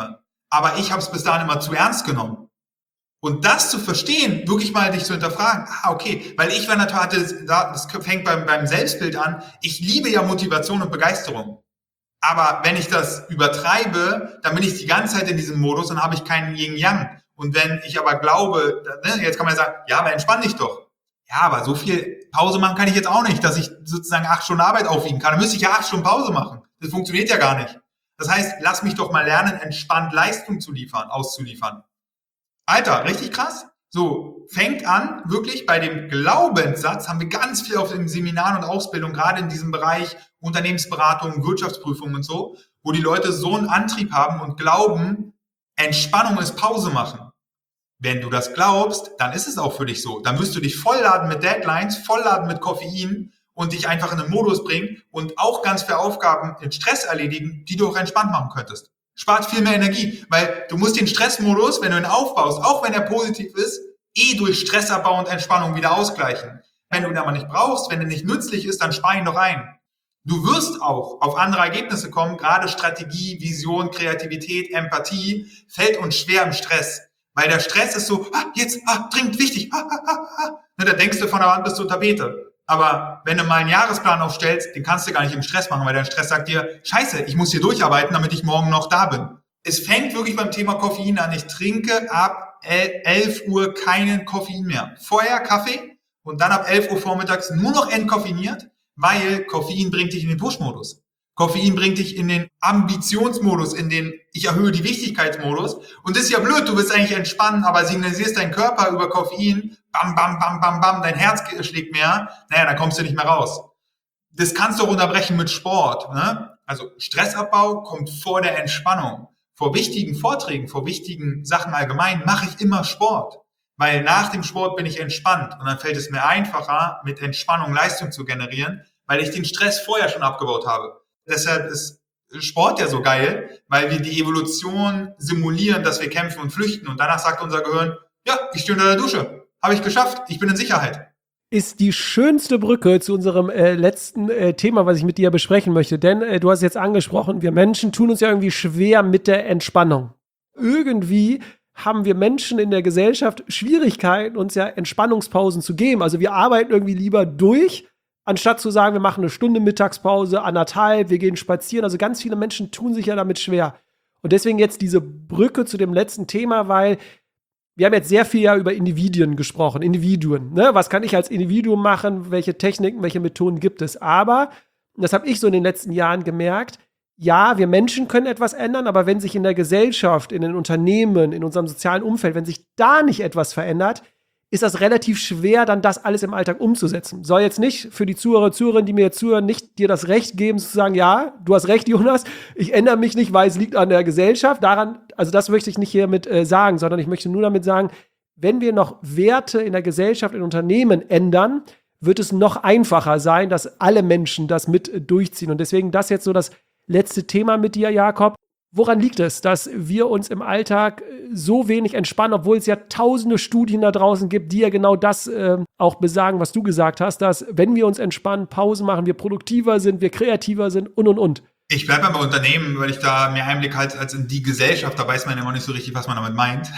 aber ich habe es bis dahin immer zu ernst genommen. Und das zu verstehen, wirklich mal dich zu hinterfragen, ah, okay, weil ich war natürlich, das fängt beim, beim Selbstbild an, ich liebe ja Motivation und Begeisterung. Aber wenn ich das übertreibe, dann bin ich die ganze Zeit in diesem Modus und habe ich keinen Yin-Yang. Und wenn ich aber glaube, ne, jetzt kann man sagen, ja, aber entspann dich doch. Ja, aber so viel Pause machen kann ich jetzt auch nicht, dass ich sozusagen acht Stunden Arbeit aufwiegen kann. Dann müsste ich ja acht Stunden Pause machen. Das funktioniert ja gar nicht. Das heißt, lass mich doch mal lernen, entspannt Leistung zu liefern, auszuliefern. Alter, richtig krass. So, fängt an, wirklich bei dem Glaubenssatz, haben wir ganz viel auf den Seminaren und Ausbildung, gerade in diesem Bereich Unternehmensberatung, Wirtschaftsprüfung und so, wo die Leute so einen Antrieb haben und glauben, Entspannung ist Pause machen. Wenn du das glaubst, dann ist es auch für dich so. Dann wirst du dich vollladen mit Deadlines, vollladen mit Koffein und dich einfach in einen Modus bringen und auch ganz viele Aufgaben in Stress erledigen, die du auch entspannt machen könntest. Spart viel mehr Energie, weil du musst den Stressmodus, wenn du ihn aufbaust, auch wenn er positiv ist, eh durch Stressabbau und Entspannung wieder ausgleichen. Wenn du ihn aber nicht brauchst, wenn er nicht nützlich ist, dann spar ihn doch ein. Du wirst auch auf andere Ergebnisse kommen, gerade Strategie, Vision, Kreativität, Empathie, fällt uns schwer im Stress. Weil der Stress ist so, ah, jetzt, ah, dringend wichtig, ah, ah, ah, ah. Ne, da denkst du von der Wand bis zur Tapete. Aber wenn du mal einen Jahresplan aufstellst, den kannst du gar nicht im Stress machen, weil der Stress sagt dir, scheiße, ich muss hier durcharbeiten, damit ich morgen noch da bin. Es fängt wirklich beim Thema Koffein an. Ich trinke ab elf Uhr keinen Koffein mehr. Vorher Kaffee und dann ab elf Uhr vormittags nur noch entkoffeiniert, weil Koffein bringt dich in den Push-Modus. Koffein bringt dich in den Ambitionsmodus, in den ich erhöhe die Wichtigkeitsmodus. Und das ist ja blöd, du willst eigentlich entspannen, aber signalisierst deinen Körper über Koffein, bam, bam, bam, bam, bam, dein Herz schlägt mehr, naja, dann kommst du nicht mehr raus. Das kannst du auch unterbrechen mit Sport. Ne? Also Stressabbau kommt vor der Entspannung. Vor wichtigen Vorträgen, vor wichtigen Sachen allgemein mache ich immer Sport. Weil nach dem Sport bin ich entspannt und dann fällt es mir einfacher, mit Entspannung Leistung zu generieren, weil ich den Stress vorher schon abgebaut habe. Deshalb ist Sport ja so geil, weil wir die Evolution simulieren, dass wir kämpfen und flüchten. Und danach sagt unser Gehirn, ja, ich stehe unter der Dusche. Habe ich geschafft. Ich bin in Sicherheit. Ist die schönste Brücke zu unserem äh, letzten äh, Thema, was ich mit dir besprechen möchte. Denn äh, du hast jetzt angesprochen, wir Menschen tun uns ja irgendwie schwer mit der Entspannung. Irgendwie haben wir Menschen in der Gesellschaft Schwierigkeiten, uns ja Entspannungspausen zu geben. Also wir arbeiten irgendwie lieber durch, anstatt zu sagen, wir machen eine Stunde Mittagspause, anderthalb, wir gehen spazieren. Also ganz viele Menschen tun sich ja damit schwer. Und deswegen jetzt diese Brücke zu dem letzten Thema, weil wir haben jetzt sehr viel ja über Individuen gesprochen, Individuen. Ne? Was kann ich als Individuum machen? Welche Techniken, welche Methoden gibt es? Aber, und das habe ich so in den letzten Jahren gemerkt, ja, wir Menschen können etwas ändern, aber wenn sich in der Gesellschaft, in den Unternehmen, in unserem sozialen Umfeld, wenn sich da nicht etwas verändert, ist das relativ schwer, dann das alles im Alltag umzusetzen. Soll jetzt nicht für die Zuhörer, Zuhörerinnen, die mir jetzt zuhören, nicht dir das Recht geben, zu sagen, ja, du hast recht, Jonas, ich ändere mich nicht, weil es liegt an der Gesellschaft. Daran, also das möchte ich nicht hiermit äh, sagen, sondern ich möchte nur damit sagen, wenn wir noch Werte in der Gesellschaft, in Unternehmen ändern, wird es noch einfacher sein, dass alle Menschen das mit äh, durchziehen. Und deswegen das jetzt so das letzte Thema mit dir, Jakob. Woran liegt es, dass wir uns im Alltag so wenig entspannen, obwohl es ja tausende Studien da draußen gibt, die ja genau das äh, auch besagen, was du gesagt hast, dass wenn wir uns entspannen, Pausen machen, wir produktiver sind, wir kreativer sind und, und, und. Ich bleibe bei Unternehmen, weil ich da mehr Einblick halt als in die Gesellschaft, da weiß man ja immer nicht so richtig, was man damit meint.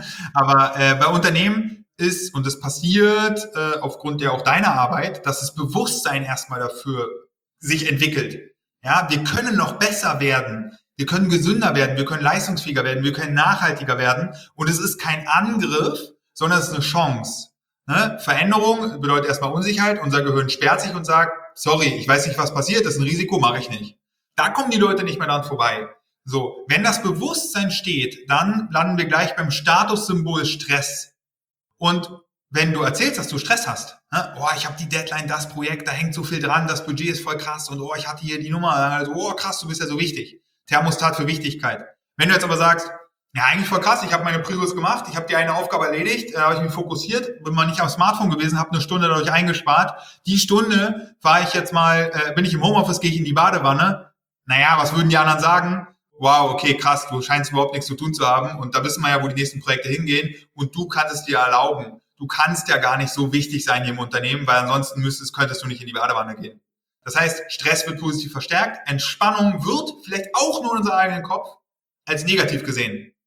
Aber äh, bei Unternehmen ist, und das passiert äh, aufgrund ja auch deiner Arbeit, dass das Bewusstsein erstmal dafür sich entwickelt. Ja, wir können noch besser werden. Wir können gesünder werden, wir können leistungsfähiger werden, wir können nachhaltiger werden. Und es ist kein Angriff, sondern es ist eine Chance. Ne? Veränderung bedeutet erstmal Unsicherheit. Unser Gehirn sperrt sich und sagt, sorry, ich weiß nicht, was passiert, das ist ein Risiko, mache ich nicht. Da kommen die Leute nicht mehr dran vorbei. So, wenn das Bewusstsein steht, dann landen wir gleich beim Statussymbol Stress. Und wenn du erzählst, dass du Stress hast, ne? Oh, ich habe die Deadline, das Projekt, da hängt so viel dran, das Budget ist voll krass und oh, ich hatte hier die Nummer, also oh krass, du bist ja so wichtig. Thermostat für Wichtigkeit. Wenn du jetzt aber sagst, ja, eigentlich voll krass, ich habe meine Prios gemacht, ich habe die eine Aufgabe erledigt, da habe ich mich fokussiert, bin mal nicht am Smartphone gewesen, habe eine Stunde dadurch eingespart. Die Stunde war ich jetzt mal, äh, bin ich im Homeoffice, gehe ich in die Badewanne. Naja, was würden die anderen sagen? Wow, okay, krass, du scheinst überhaupt nichts zu tun zu haben und da wissen wir ja, wo die nächsten Projekte hingehen und du kannst es dir erlauben. Du kannst ja gar nicht so wichtig sein hier im Unternehmen, weil ansonsten müsstest, könntest du nicht in die Badewanne gehen. Das heißt, Stress wird positiv verstärkt, Entspannung wird vielleicht auch nur in unserem eigenen Kopf als negativ gesehen.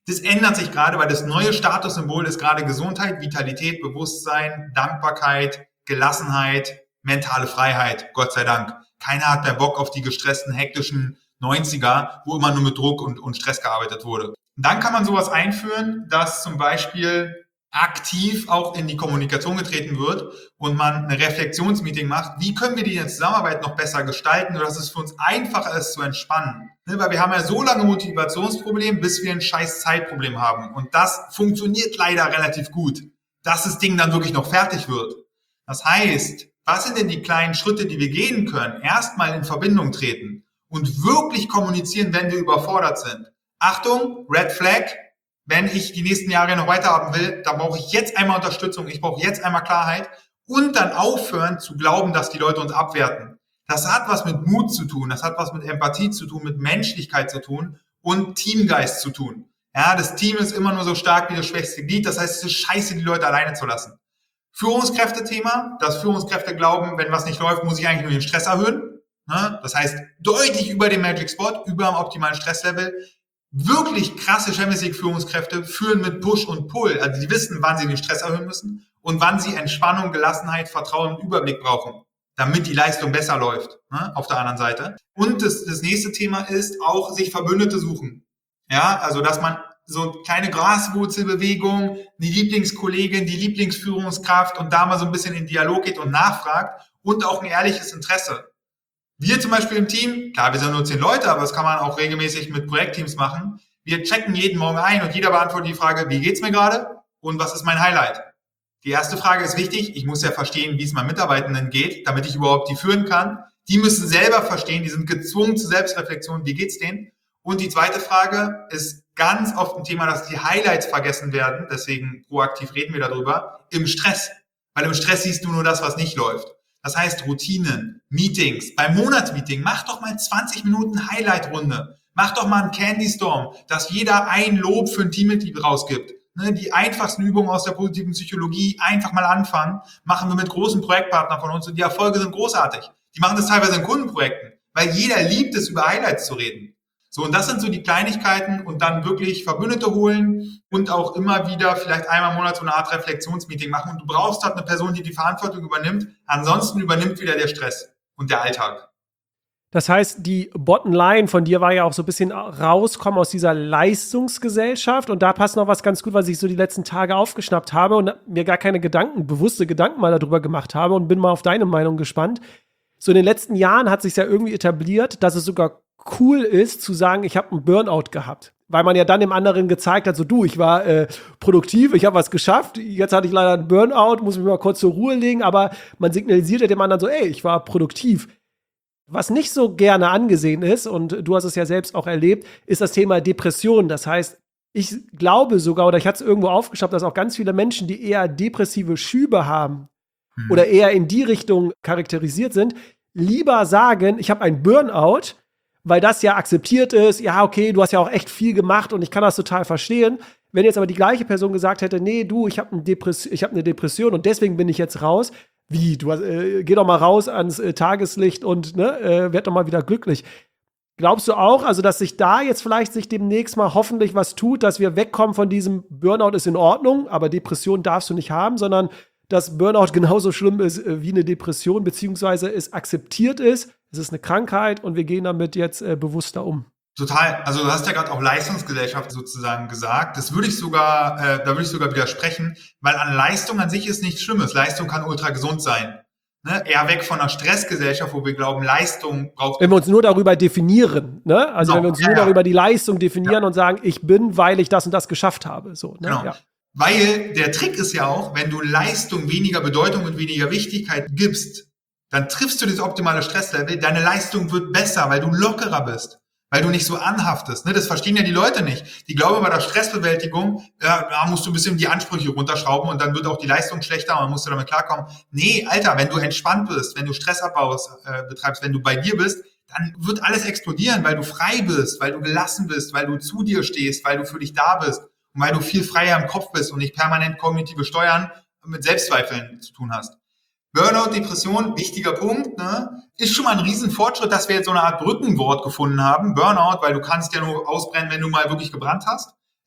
Das ändert sich gerade, weil das neue Statussymbol ist gerade Gesundheit, Vitalität, Bewusstsein, Dankbarkeit, Gelassenheit, mentale Freiheit, Gott sei Dank. Keiner hat mehr Bock auf die gestressten, hektischen neunziger, wo immer nur mit Druck und, und Stress gearbeitet wurde. Und dann kann man sowas einführen, dass zum Beispiel aktiv auch in die Kommunikation getreten wird und man ein Reflexionsmeeting macht. Wie können wir die Zusammenarbeit noch besser gestalten, sodass es für uns einfacher ist zu entspannen? Ne, weil wir haben ja so lange Motivationsproblem, bis wir ein scheiß Zeitproblem haben. Und das funktioniert leider relativ gut, dass das Ding dann wirklich noch fertig wird. Das heißt, was sind denn die kleinen Schritte, die wir gehen können? Erstmal in Verbindung treten und wirklich kommunizieren, wenn wir überfordert sind. Achtung, Red Flag. Wenn ich die nächsten Jahre noch weiterhaben will, dann brauche ich jetzt einmal Unterstützung, ich brauche jetzt einmal Klarheit und dann aufhören zu glauben, dass die Leute uns abwerten. Das hat was mit Mut zu tun, das hat was mit Empathie zu tun, mit Menschlichkeit zu tun und Teamgeist zu tun. Ja, das Team ist immer nur so stark wie das schwächste Glied, das heißt, es ist scheiße, die Leute alleine zu lassen. Führungskräfte-Thema, dass Führungskräfte glauben, wenn was nicht läuft, muss ich eigentlich nur den Stress erhöhen. Das heißt, deutlich über dem Magic Spot, über dem optimalen Stresslevel. Wirklich krasse Champions League Führungskräfte führen mit Push und Pull. Also die wissen, wann sie den Stress erhöhen müssen und wann sie Entspannung, Gelassenheit, Vertrauen und Überblick brauchen, damit die Leistung besser läuft, ne, auf der anderen Seite. Und das, das nächste Thema ist auch, sich Verbündete suchen. Ja, also dass man so eine kleine Graswurzelbewegung, die Lieblingskollegin, die Lieblingsführungskraft und da mal so ein bisschen in Dialog geht und nachfragt und auch ein ehrliches Interesse. Wir zum Beispiel im Team, klar, wir sind nur zehn Leute, aber das kann man auch regelmäßig mit Projektteams machen. Wir checken jeden Morgen ein und jeder beantwortet die Frage, wie geht's mir gerade und was ist mein Highlight? Die erste Frage ist wichtig. Ich muss ja verstehen, wie es meinen Mitarbeitenden geht, damit ich überhaupt die führen kann. Die müssen selber verstehen, die sind gezwungen zur Selbstreflexion, wie geht's denen? Und die zweite Frage ist ganz oft ein Thema, dass die Highlights vergessen werden. Deswegen proaktiv reden wir darüber. Im Stress. Weil im Stress siehst du nur das, was nicht läuft. Das heißt Routinen, Meetings. Beim Monatsmeeting, mach doch mal zwanzig Minuten Highlight-Runde. Mach doch mal einen Candy Storm, dass jeder ein Lob für ein Teammitglied rausgibt. Ne, die einfachsten Übungen aus der positiven Psychologie einfach mal anfangen. Machen wir mit großen Projektpartnern von uns und die Erfolge sind großartig. Die machen das teilweise in Kundenprojekten, weil jeder liebt es, über Highlights zu reden. So, und das sind so die Kleinigkeiten und dann wirklich Verbündete holen und auch immer wieder vielleicht einmal im Monat so eine Art Reflexionsmeeting machen. Und du brauchst halt eine Person, die die Verantwortung übernimmt. Ansonsten übernimmt wieder der Stress und der Alltag. Das heißt, die Bottomline von dir war ja auch so ein bisschen rauskommen aus dieser Leistungsgesellschaft. Und da passt noch was ganz gut, was ich so die letzten Tage aufgeschnappt habe und mir gar keine Gedanken, bewusste Gedanken mal darüber gemacht habe und bin mal auf deine Meinung gespannt. So in den letzten Jahren hat sich ja irgendwie etabliert, dass es sogar cool ist, zu sagen, ich habe einen Burnout gehabt. Weil man ja dann dem anderen gezeigt hat, so du, ich war äh, produktiv, ich habe was geschafft, jetzt hatte ich leider einen Burnout, muss mich mal kurz zur Ruhe legen, aber man signalisiert ja dem anderen so, ey, ich war produktiv. Was nicht so gerne angesehen ist, und du hast es ja selbst auch erlebt, ist das Thema Depression. Das heißt, ich glaube sogar, oder ich hatte es irgendwo aufgeschnappt, dass auch ganz viele Menschen, die eher depressive Schübe haben hm. oder eher in die Richtung charakterisiert sind, lieber sagen, ich habe einen Burnout, weil das ja akzeptiert ist, ja, okay, du hast ja auch echt viel gemacht und ich kann das total verstehen. Wenn jetzt aber die gleiche Person gesagt hätte, nee, du, ich habe ein Depress- ich hab eine Depression und deswegen bin ich jetzt raus, wie, du hast, äh, geh doch mal raus ans äh, Tageslicht und ne, äh, werd doch mal wieder glücklich. Glaubst du auch, also dass sich da jetzt vielleicht sich demnächst mal hoffentlich was tut, dass wir wegkommen von diesem Burnout ist in Ordnung, aber Depression darfst du nicht haben, sondern dass Burnout genauso schlimm ist äh, wie eine Depression, beziehungsweise es akzeptiert ist, es ist eine Krankheit und wir gehen damit jetzt äh, bewusster um. Total. Also du hast ja gerade auch Leistungsgesellschaft sozusagen gesagt. Das würde ich sogar, äh, da würde ich sogar widersprechen, weil an Leistung an sich ist nichts Schlimmes. Leistung kann ultra gesund sein. Ne? Eher weg von einer Stressgesellschaft, wo wir glauben, Leistung braucht. Wenn wir uns nur darüber definieren, ne? Also genau. wenn wir uns ja, nur ja. darüber die Leistung definieren ja. und sagen, ich bin, weil ich das und das geschafft habe. So, ne? Genau. Ja. Weil der Trick ist ja auch, wenn du Leistung weniger Bedeutung und weniger Wichtigkeit gibst, dann triffst du das optimale Stresslevel, deine Leistung wird besser, weil du lockerer bist, weil du nicht so anhaftest. Ne? Das verstehen ja die Leute nicht. Die glauben bei der Stressbewältigung, ja, da musst du ein bisschen die Ansprüche runterschrauben und dann wird auch die Leistung schlechter und dann musst du damit klarkommen. Nee, Alter, wenn du entspannt bist, wenn du Stressabbau äh, betreibst, wenn du bei dir bist, dann wird alles explodieren, weil du frei bist, weil du gelassen bist, weil du zu dir stehst, weil du für dich da bist und weil du viel freier im Kopf bist und nicht permanent kognitive Steuern mit Selbstzweifeln zu tun hast. Burnout, Depression, wichtiger Punkt, ne? Ist schon mal ein Riesenfortschritt, dass wir jetzt so eine Art Brückenwort gefunden haben. Burnout, weil du kannst ja nur ausbrennen, wenn du mal wirklich gebrannt hast.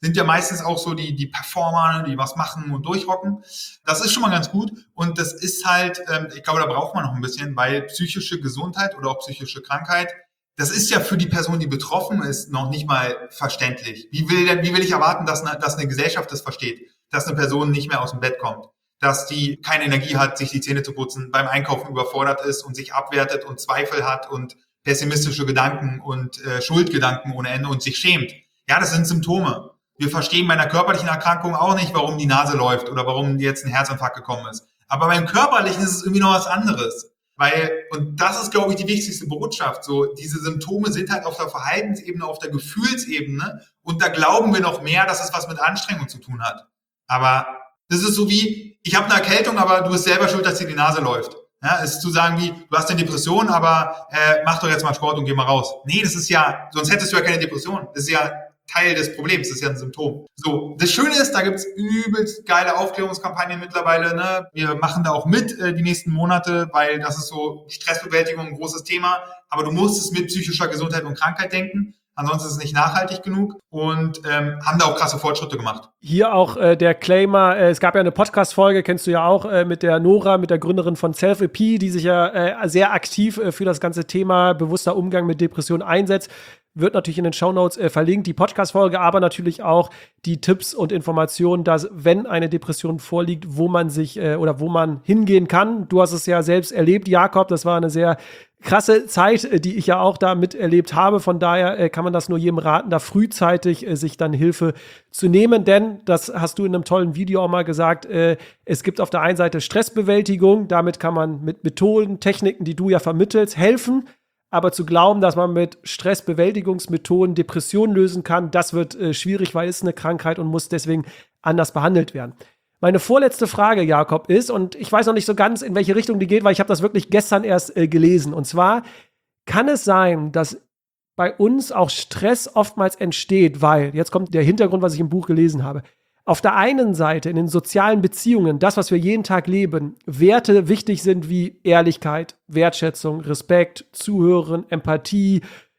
sind ja meistens auch so die, die Performer, die was machen und durchrocken. Das ist schon mal ganz gut. Und das ist halt, ähm, ich glaube, da braucht man noch ein bisschen, weil psychische Gesundheit oder auch psychische Krankheit, das ist ja für die Person, die betroffen ist, noch nicht mal verständlich. Wie will denn, wie will ich erwarten, dass eine, dass eine Gesellschaft das versteht? Dass eine Person nicht mehr aus dem Bett kommt? Dass die keine Energie hat, sich die Zähne zu putzen, beim Einkaufen überfordert ist und sich abwertet und Zweifel hat und pessimistische Gedanken und äh, Schuldgedanken ohne Ende und sich schämt. Ja, das sind Symptome. Wir verstehen bei einer körperlichen Erkrankung auch nicht, warum die Nase läuft oder warum jetzt ein Herzinfarkt gekommen ist. Aber beim Körperlichen ist es irgendwie noch was anderes. Weil, und das ist, glaube ich, die wichtigste Botschaft, so, diese Symptome sind halt auf der Verhaltensebene, auf der Gefühlsebene und da glauben wir noch mehr, dass es was mit Anstrengung zu tun hat. Aber das ist so wie, ich habe eine Erkältung, aber du bist selber schuld, dass dir die Nase läuft. Ja, es ist zu sagen wie, du hast eine Depression, aber äh, mach doch jetzt mal Sport und geh mal raus. Nee, das ist ja, sonst hättest du ja keine Depression. Das ist ja Teil des Problems, das ist ja ein Symptom. So, das Schöne ist, da gibt's übelst geile Aufklärungskampagnen mittlerweile. Ne? Wir machen da auch mit äh, die nächsten Monate, weil das ist so Stressbewältigung ein großes Thema. Aber du musst es mit psychischer Gesundheit und Krankheit denken. Ansonsten ist es nicht nachhaltig genug und ähm, haben da auch krasse Fortschritte gemacht. Hier auch äh, der Claimer, äh, es gab ja eine Podcast-Folge, kennst du ja auch, äh, mit der Nora, mit der Gründerin von Self-E P, die sich ja äh, sehr aktiv äh, für das ganze Thema bewusster Umgang mit Depressionen einsetzt. Wird natürlich in den Shownotes äh, verlinkt, die Podcast-Folge, aber natürlich auch die Tipps und Informationen, dass, wenn eine Depression vorliegt, wo man sich äh, oder wo man hingehen kann. Du hast es ja selbst erlebt, Jakob, das war eine sehr krasse Zeit, äh, die ich ja auch da miterlebt habe. Von daher äh, kann man das nur jedem raten, da frühzeitig äh, sich dann Hilfe zu nehmen, denn, das hast du in einem tollen Video auch mal gesagt, äh, es gibt auf der einen Seite Stressbewältigung, damit kann man mit Methoden, Techniken, die du ja vermittelst, helfen. Aber zu glauben, dass man mit Stressbewältigungsmethoden Depressionen lösen kann, das wird äh, schwierig, weil es eine Krankheit und muss deswegen anders behandelt werden. Meine vorletzte Frage, Jakob, ist, und ich weiß noch nicht so ganz, in welche Richtung die geht, weil ich habe das wirklich gestern erst äh, gelesen. Und zwar kann es sein, dass bei uns auch Stress oftmals entsteht, weil, jetzt kommt der Hintergrund, was ich im Buch gelesen habe, auf der einen Seite in den sozialen Beziehungen, das, was wir jeden Tag leben, Werte wichtig sind wie Ehrlichkeit, Wertschätzung, Respekt, Zuhören, Empathie,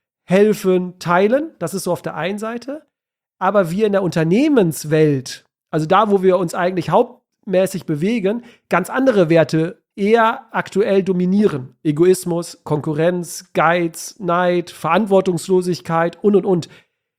helfen, teilen. Das ist so auf der einen Seite. Aber wir in der Unternehmenswelt, also da, wo wir uns eigentlich hauptmäßig bewegen, ganz andere Werte eher aktuell dominieren. Egoismus, Konkurrenz, Geiz, Neid, Verantwortungslosigkeit und, und, und.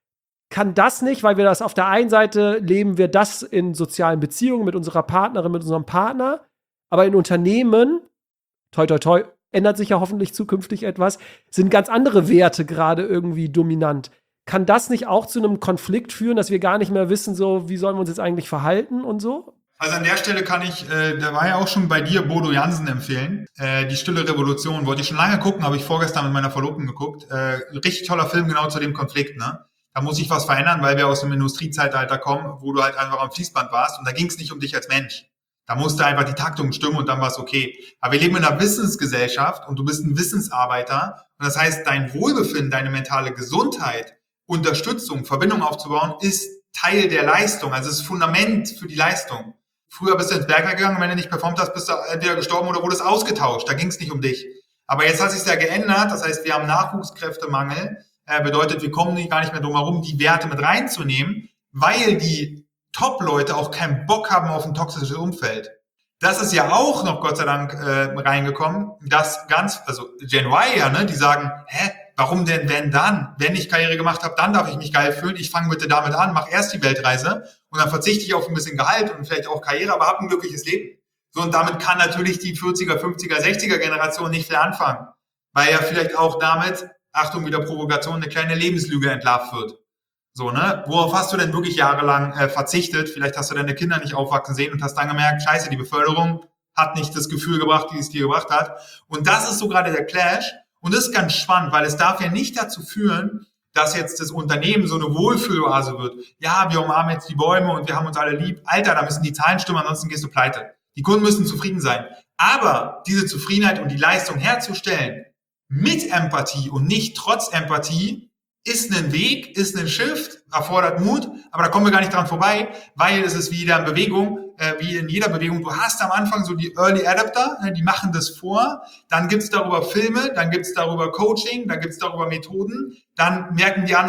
Kann das nicht, weil wir das auf der einen Seite leben wir das in sozialen Beziehungen mit unserer Partnerin, mit unserem Partner, aber in Unternehmen, toi, toi, toi, ändert sich ja hoffentlich zukünftig etwas, sind ganz andere Werte gerade irgendwie dominant. Kann das nicht auch zu einem Konflikt führen, dass wir gar nicht mehr wissen, so, wie sollen wir uns jetzt eigentlich verhalten und so? Also an der Stelle kann ich, äh, da war ja auch schon bei dir, Bodo Jansen empfehlen, äh, die Stille Revolution, wollte ich schon lange gucken, habe ich vorgestern mit meiner Verlobten geguckt, äh, richtig toller Film genau zu dem Konflikt, ne? Da muss sich was verändern, weil wir aus dem Industriezeitalter kommen, wo du halt einfach am Fließband warst und da ging es nicht um dich als Mensch. Da musste einfach die Taktung stimmen und dann war es okay. Aber wir leben in einer Wissensgesellschaft und du bist ein Wissensarbeiter und das heißt, dein Wohlbefinden, deine mentale Gesundheit, Unterstützung, Verbindung aufzubauen, ist Teil der Leistung, also es ist Fundament für die Leistung. Früher bist du ins Bergwerk gegangen und wenn du nicht performt hast, bist du entweder gestorben oder wurdest ausgetauscht. Da ging es nicht um dich. Aber jetzt hat sich ja geändert, das heißt, wir haben Nachwuchskräftemangel. Äh, bedeutet, wir kommen gar nicht mehr drum herum, die Werte mit reinzunehmen, weil die Top-Leute auch keinen Bock haben auf ein toxisches Umfeld. Das ist ja auch noch Gott sei Dank äh, reingekommen, dass ganz, also Gen Y ja, ne, die sagen, hä, warum denn wenn dann? Wenn ich Karriere gemacht habe, dann darf ich mich geil fühlen, ich fange bitte damit an, mache erst die Weltreise und dann verzichte ich auf ein bisschen Gehalt und vielleicht auch Karriere, aber habe ein glückliches Leben. So, und damit kann natürlich die vierziger, fünfziger, sechziger Generation nicht viel anfangen, weil ja vielleicht auch damit, Achtung, wieder Provokation, eine kleine Lebenslüge entlarvt wird. So, ne? Worauf hast du denn wirklich jahrelang äh, verzichtet? Vielleicht hast du deine Kinder nicht aufwachsen sehen und hast dann gemerkt, scheiße, die Beförderung hat nicht das Gefühl gebracht, die es dir gebracht hat. Und das ist so gerade der Clash. Und das ist ganz spannend, weil es darf ja nicht dazu führen, dass jetzt das Unternehmen so eine Wohlfühloase wird. Ja, wir umarmen jetzt die Bäume und wir haben uns alle lieb. Alter, da müssen die Zahlen stimmen, ansonsten gehst du pleite. Die Kunden müssen zufrieden sein. Aber diese Zufriedenheit und die Leistung herzustellen, mit Empathie und nicht trotz Empathie, ist ein Weg, ist ein Shift, erfordert Mut, aber da kommen wir gar nicht dran vorbei, weil es ist wie in Bewegung, äh, wie in jeder Bewegung. Du hast am Anfang so die Early Adapter, ne, die machen das vor, dann gibt's darüber Filme, dann gibt's darüber Coaching, dann gibt's darüber Methoden, dann merken die anderen,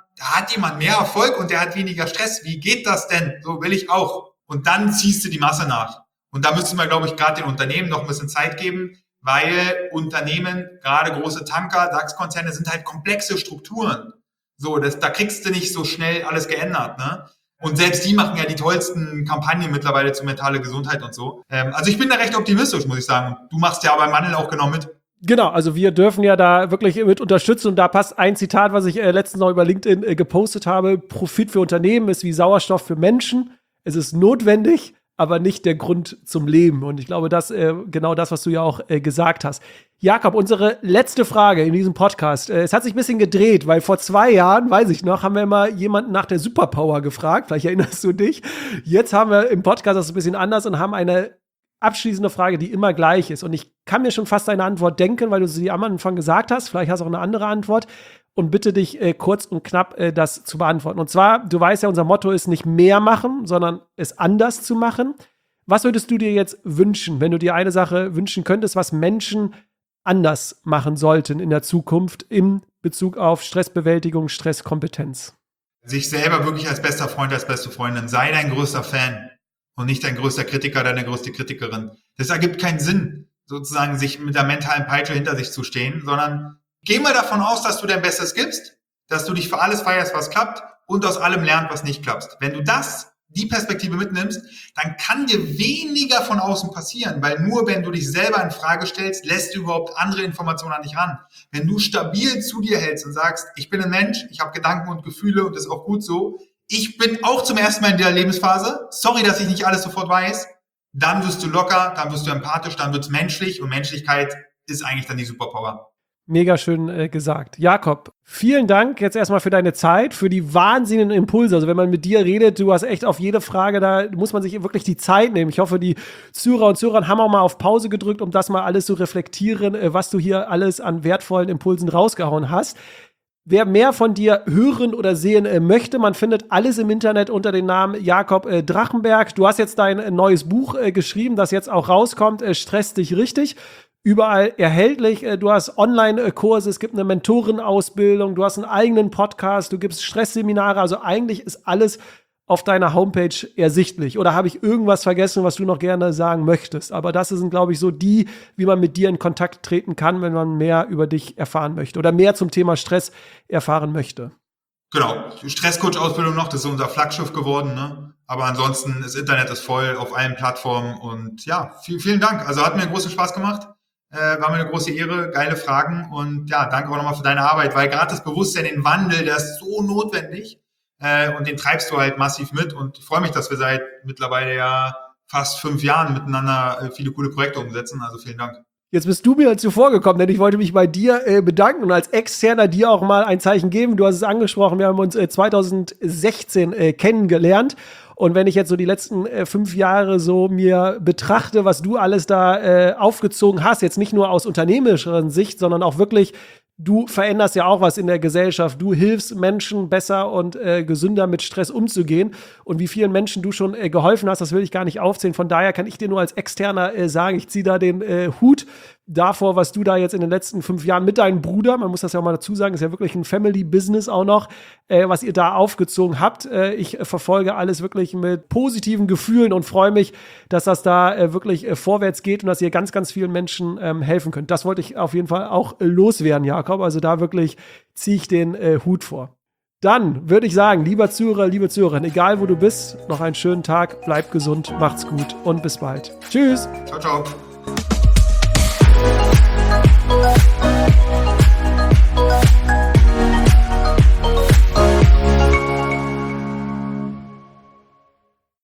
da hat jemand mehr Erfolg und der hat weniger Stress. Wie geht das denn? So will ich auch. Und dann ziehst du die Masse nach. Und da müssen wir, glaube ich, gerade den Unternehmen noch ein bisschen Zeit geben, weil Unternehmen, gerade große Tanker, DAX-Konzerne, sind halt komplexe Strukturen. So, das, da kriegst du nicht so schnell alles geändert, ne? Und selbst die machen ja die tollsten Kampagnen mittlerweile zur mentale Gesundheit und so. Ähm, also ich bin da recht optimistisch, muss ich sagen. Du machst ja beim Mandel auch genau mit. Genau, also wir dürfen ja da wirklich mit unterstützen und da passt ein Zitat, was ich äh, letztens noch über LinkedIn äh, gepostet habe. Profit für Unternehmen ist wie Sauerstoff für Menschen. Es ist notwendig, aber nicht der Grund zum Leben. Und ich glaube, das äh, genau das, was du ja auch äh, gesagt hast. Jakob, unsere letzte Frage in diesem Podcast. Äh, es hat sich ein bisschen gedreht, weil vor zwei Jahren, weiß ich noch, haben wir immer jemanden nach der Superpower gefragt. Vielleicht erinnerst du dich. Jetzt haben wir im Podcast das ein bisschen anders und haben eine abschließende Frage, die immer gleich ist. Und ich kann mir schon fast eine Antwort denken, weil du sie am Anfang gesagt hast. Vielleicht hast du auch eine andere Antwort. Und bitte dich äh, kurz und knapp äh, das zu beantworten. Und zwar, du weißt ja, unser Motto ist nicht mehr machen, sondern es anders zu machen. Was würdest du dir jetzt wünschen, wenn du dir eine Sache wünschen könntest, was Menschen anders machen sollten in der Zukunft in Bezug auf Stressbewältigung, Stresskompetenz? Sich selber wirklich als bester Freund, als beste Freundin. Sei dein größter Fan und nicht dein größter Kritiker, deine größte Kritikerin. Das ergibt keinen Sinn, sozusagen sich mit der mentalen Peitsche hinter sich zu stehen, sondern geh mal davon aus, dass du dein Bestes gibst, dass du dich für alles feierst, was klappt und aus allem lernst, was nicht klappt. Wenn du das, die Perspektive mitnimmst, dann kann dir weniger von außen passieren, weil nur wenn du dich selber in Frage stellst, lässt du überhaupt andere Informationen an dich ran. Wenn du stabil zu dir hältst und sagst, ich bin ein Mensch, ich habe Gedanken und Gefühle und das ist auch gut so, ich bin auch zum ersten Mal in der Lebensphase, sorry, dass ich nicht alles sofort weiß, dann wirst du locker, dann wirst du empathisch, dann wird's menschlich und Menschlichkeit ist eigentlich dann die Superpower. Mega schön äh, gesagt. Jakob, vielen Dank jetzt erstmal für deine Zeit, für die wahnsinnigen Impulse. Also wenn man mit dir redet, du hast echt auf jede Frage, da muss man sich wirklich die Zeit nehmen. Ich hoffe, die Zuhörer und Zuhörer haben auch mal auf Pause gedrückt, um das mal alles zu reflektieren, äh, was du hier alles an wertvollen Impulsen rausgehauen hast. Wer mehr von dir hören oder sehen äh, möchte, man findet alles im Internet unter dem Namen Jakob äh, Drachenberg. Du hast jetzt dein äh, neues Buch äh, geschrieben, das jetzt auch rauskommt, äh, Stress dich richtig. Überall erhältlich. äh, Du hast Online-Kurse, es gibt eine Mentorenausbildung, du hast einen eigenen Podcast, du gibst Stressseminare. Also eigentlich ist alles auf deiner Homepage ersichtlich. Oder habe ich irgendwas vergessen, was du noch gerne sagen möchtest? Aber das sind, glaube ich, so die, wie man mit dir in Kontakt treten kann, wenn man mehr über dich erfahren möchte oder mehr zum Thema Stress erfahren möchte. Genau, Stresscoach-Ausbildung noch, das ist unser Flaggschiff geworden, ne? Aber ansonsten, das Internet ist voll auf allen Plattformen und ja, viel, vielen Dank. Also hat mir großen Spaß gemacht, äh, war mir eine große Ehre, geile Fragen und ja, danke auch nochmal für deine Arbeit, weil gerade das Bewusstsein, den Wandel, der ist so notwendig. Äh, und den treibst du halt massiv mit und ich freue mich, dass wir seit mittlerweile ja fast fünf Jahren miteinander äh, viele coole Projekte umsetzen, also vielen Dank. Jetzt bist du mir zuvor gekommen, denn ich wollte mich bei dir äh, bedanken und als Externer dir auch mal ein Zeichen geben. Du hast es angesprochen, wir haben uns äh, zwanzig sechzehn äh, kennengelernt. Und wenn ich jetzt so die letzten äh, fünf Jahre so mir betrachte, was du alles da äh, aufgezogen hast, jetzt nicht nur aus unternehmerischer Sicht, sondern auch wirklich, du veränderst ja auch was in der Gesellschaft. Du hilfst Menschen besser und äh, gesünder mit Stress umzugehen. Und wie vielen Menschen du schon äh, geholfen hast, das will ich gar nicht aufzählen. Von daher kann ich dir nur als Externer äh, sagen, ich ziehe da den äh, Hut davor, was du da jetzt in den letzten fünf Jahren mit deinem Bruder, man muss das ja auch mal dazu sagen, ist ja wirklich ein Family-Business auch noch, äh, was ihr da aufgezogen habt. Äh, ich äh, verfolge alles wirklich mit positiven Gefühlen und freue mich, dass das da äh, wirklich äh, vorwärts geht und dass ihr ganz, ganz vielen Menschen ähm, helfen könnt. Das wollte ich auf jeden Fall auch äh, loswerden, Jakob. Also da wirklich ziehe ich den äh, Hut vor. Dann würde ich sagen, lieber Zuhörer, liebe Zuhörerin, egal wo du bist, noch einen schönen Tag, bleib gesund, macht's gut und bis bald. Tschüss. Ciao, ciao.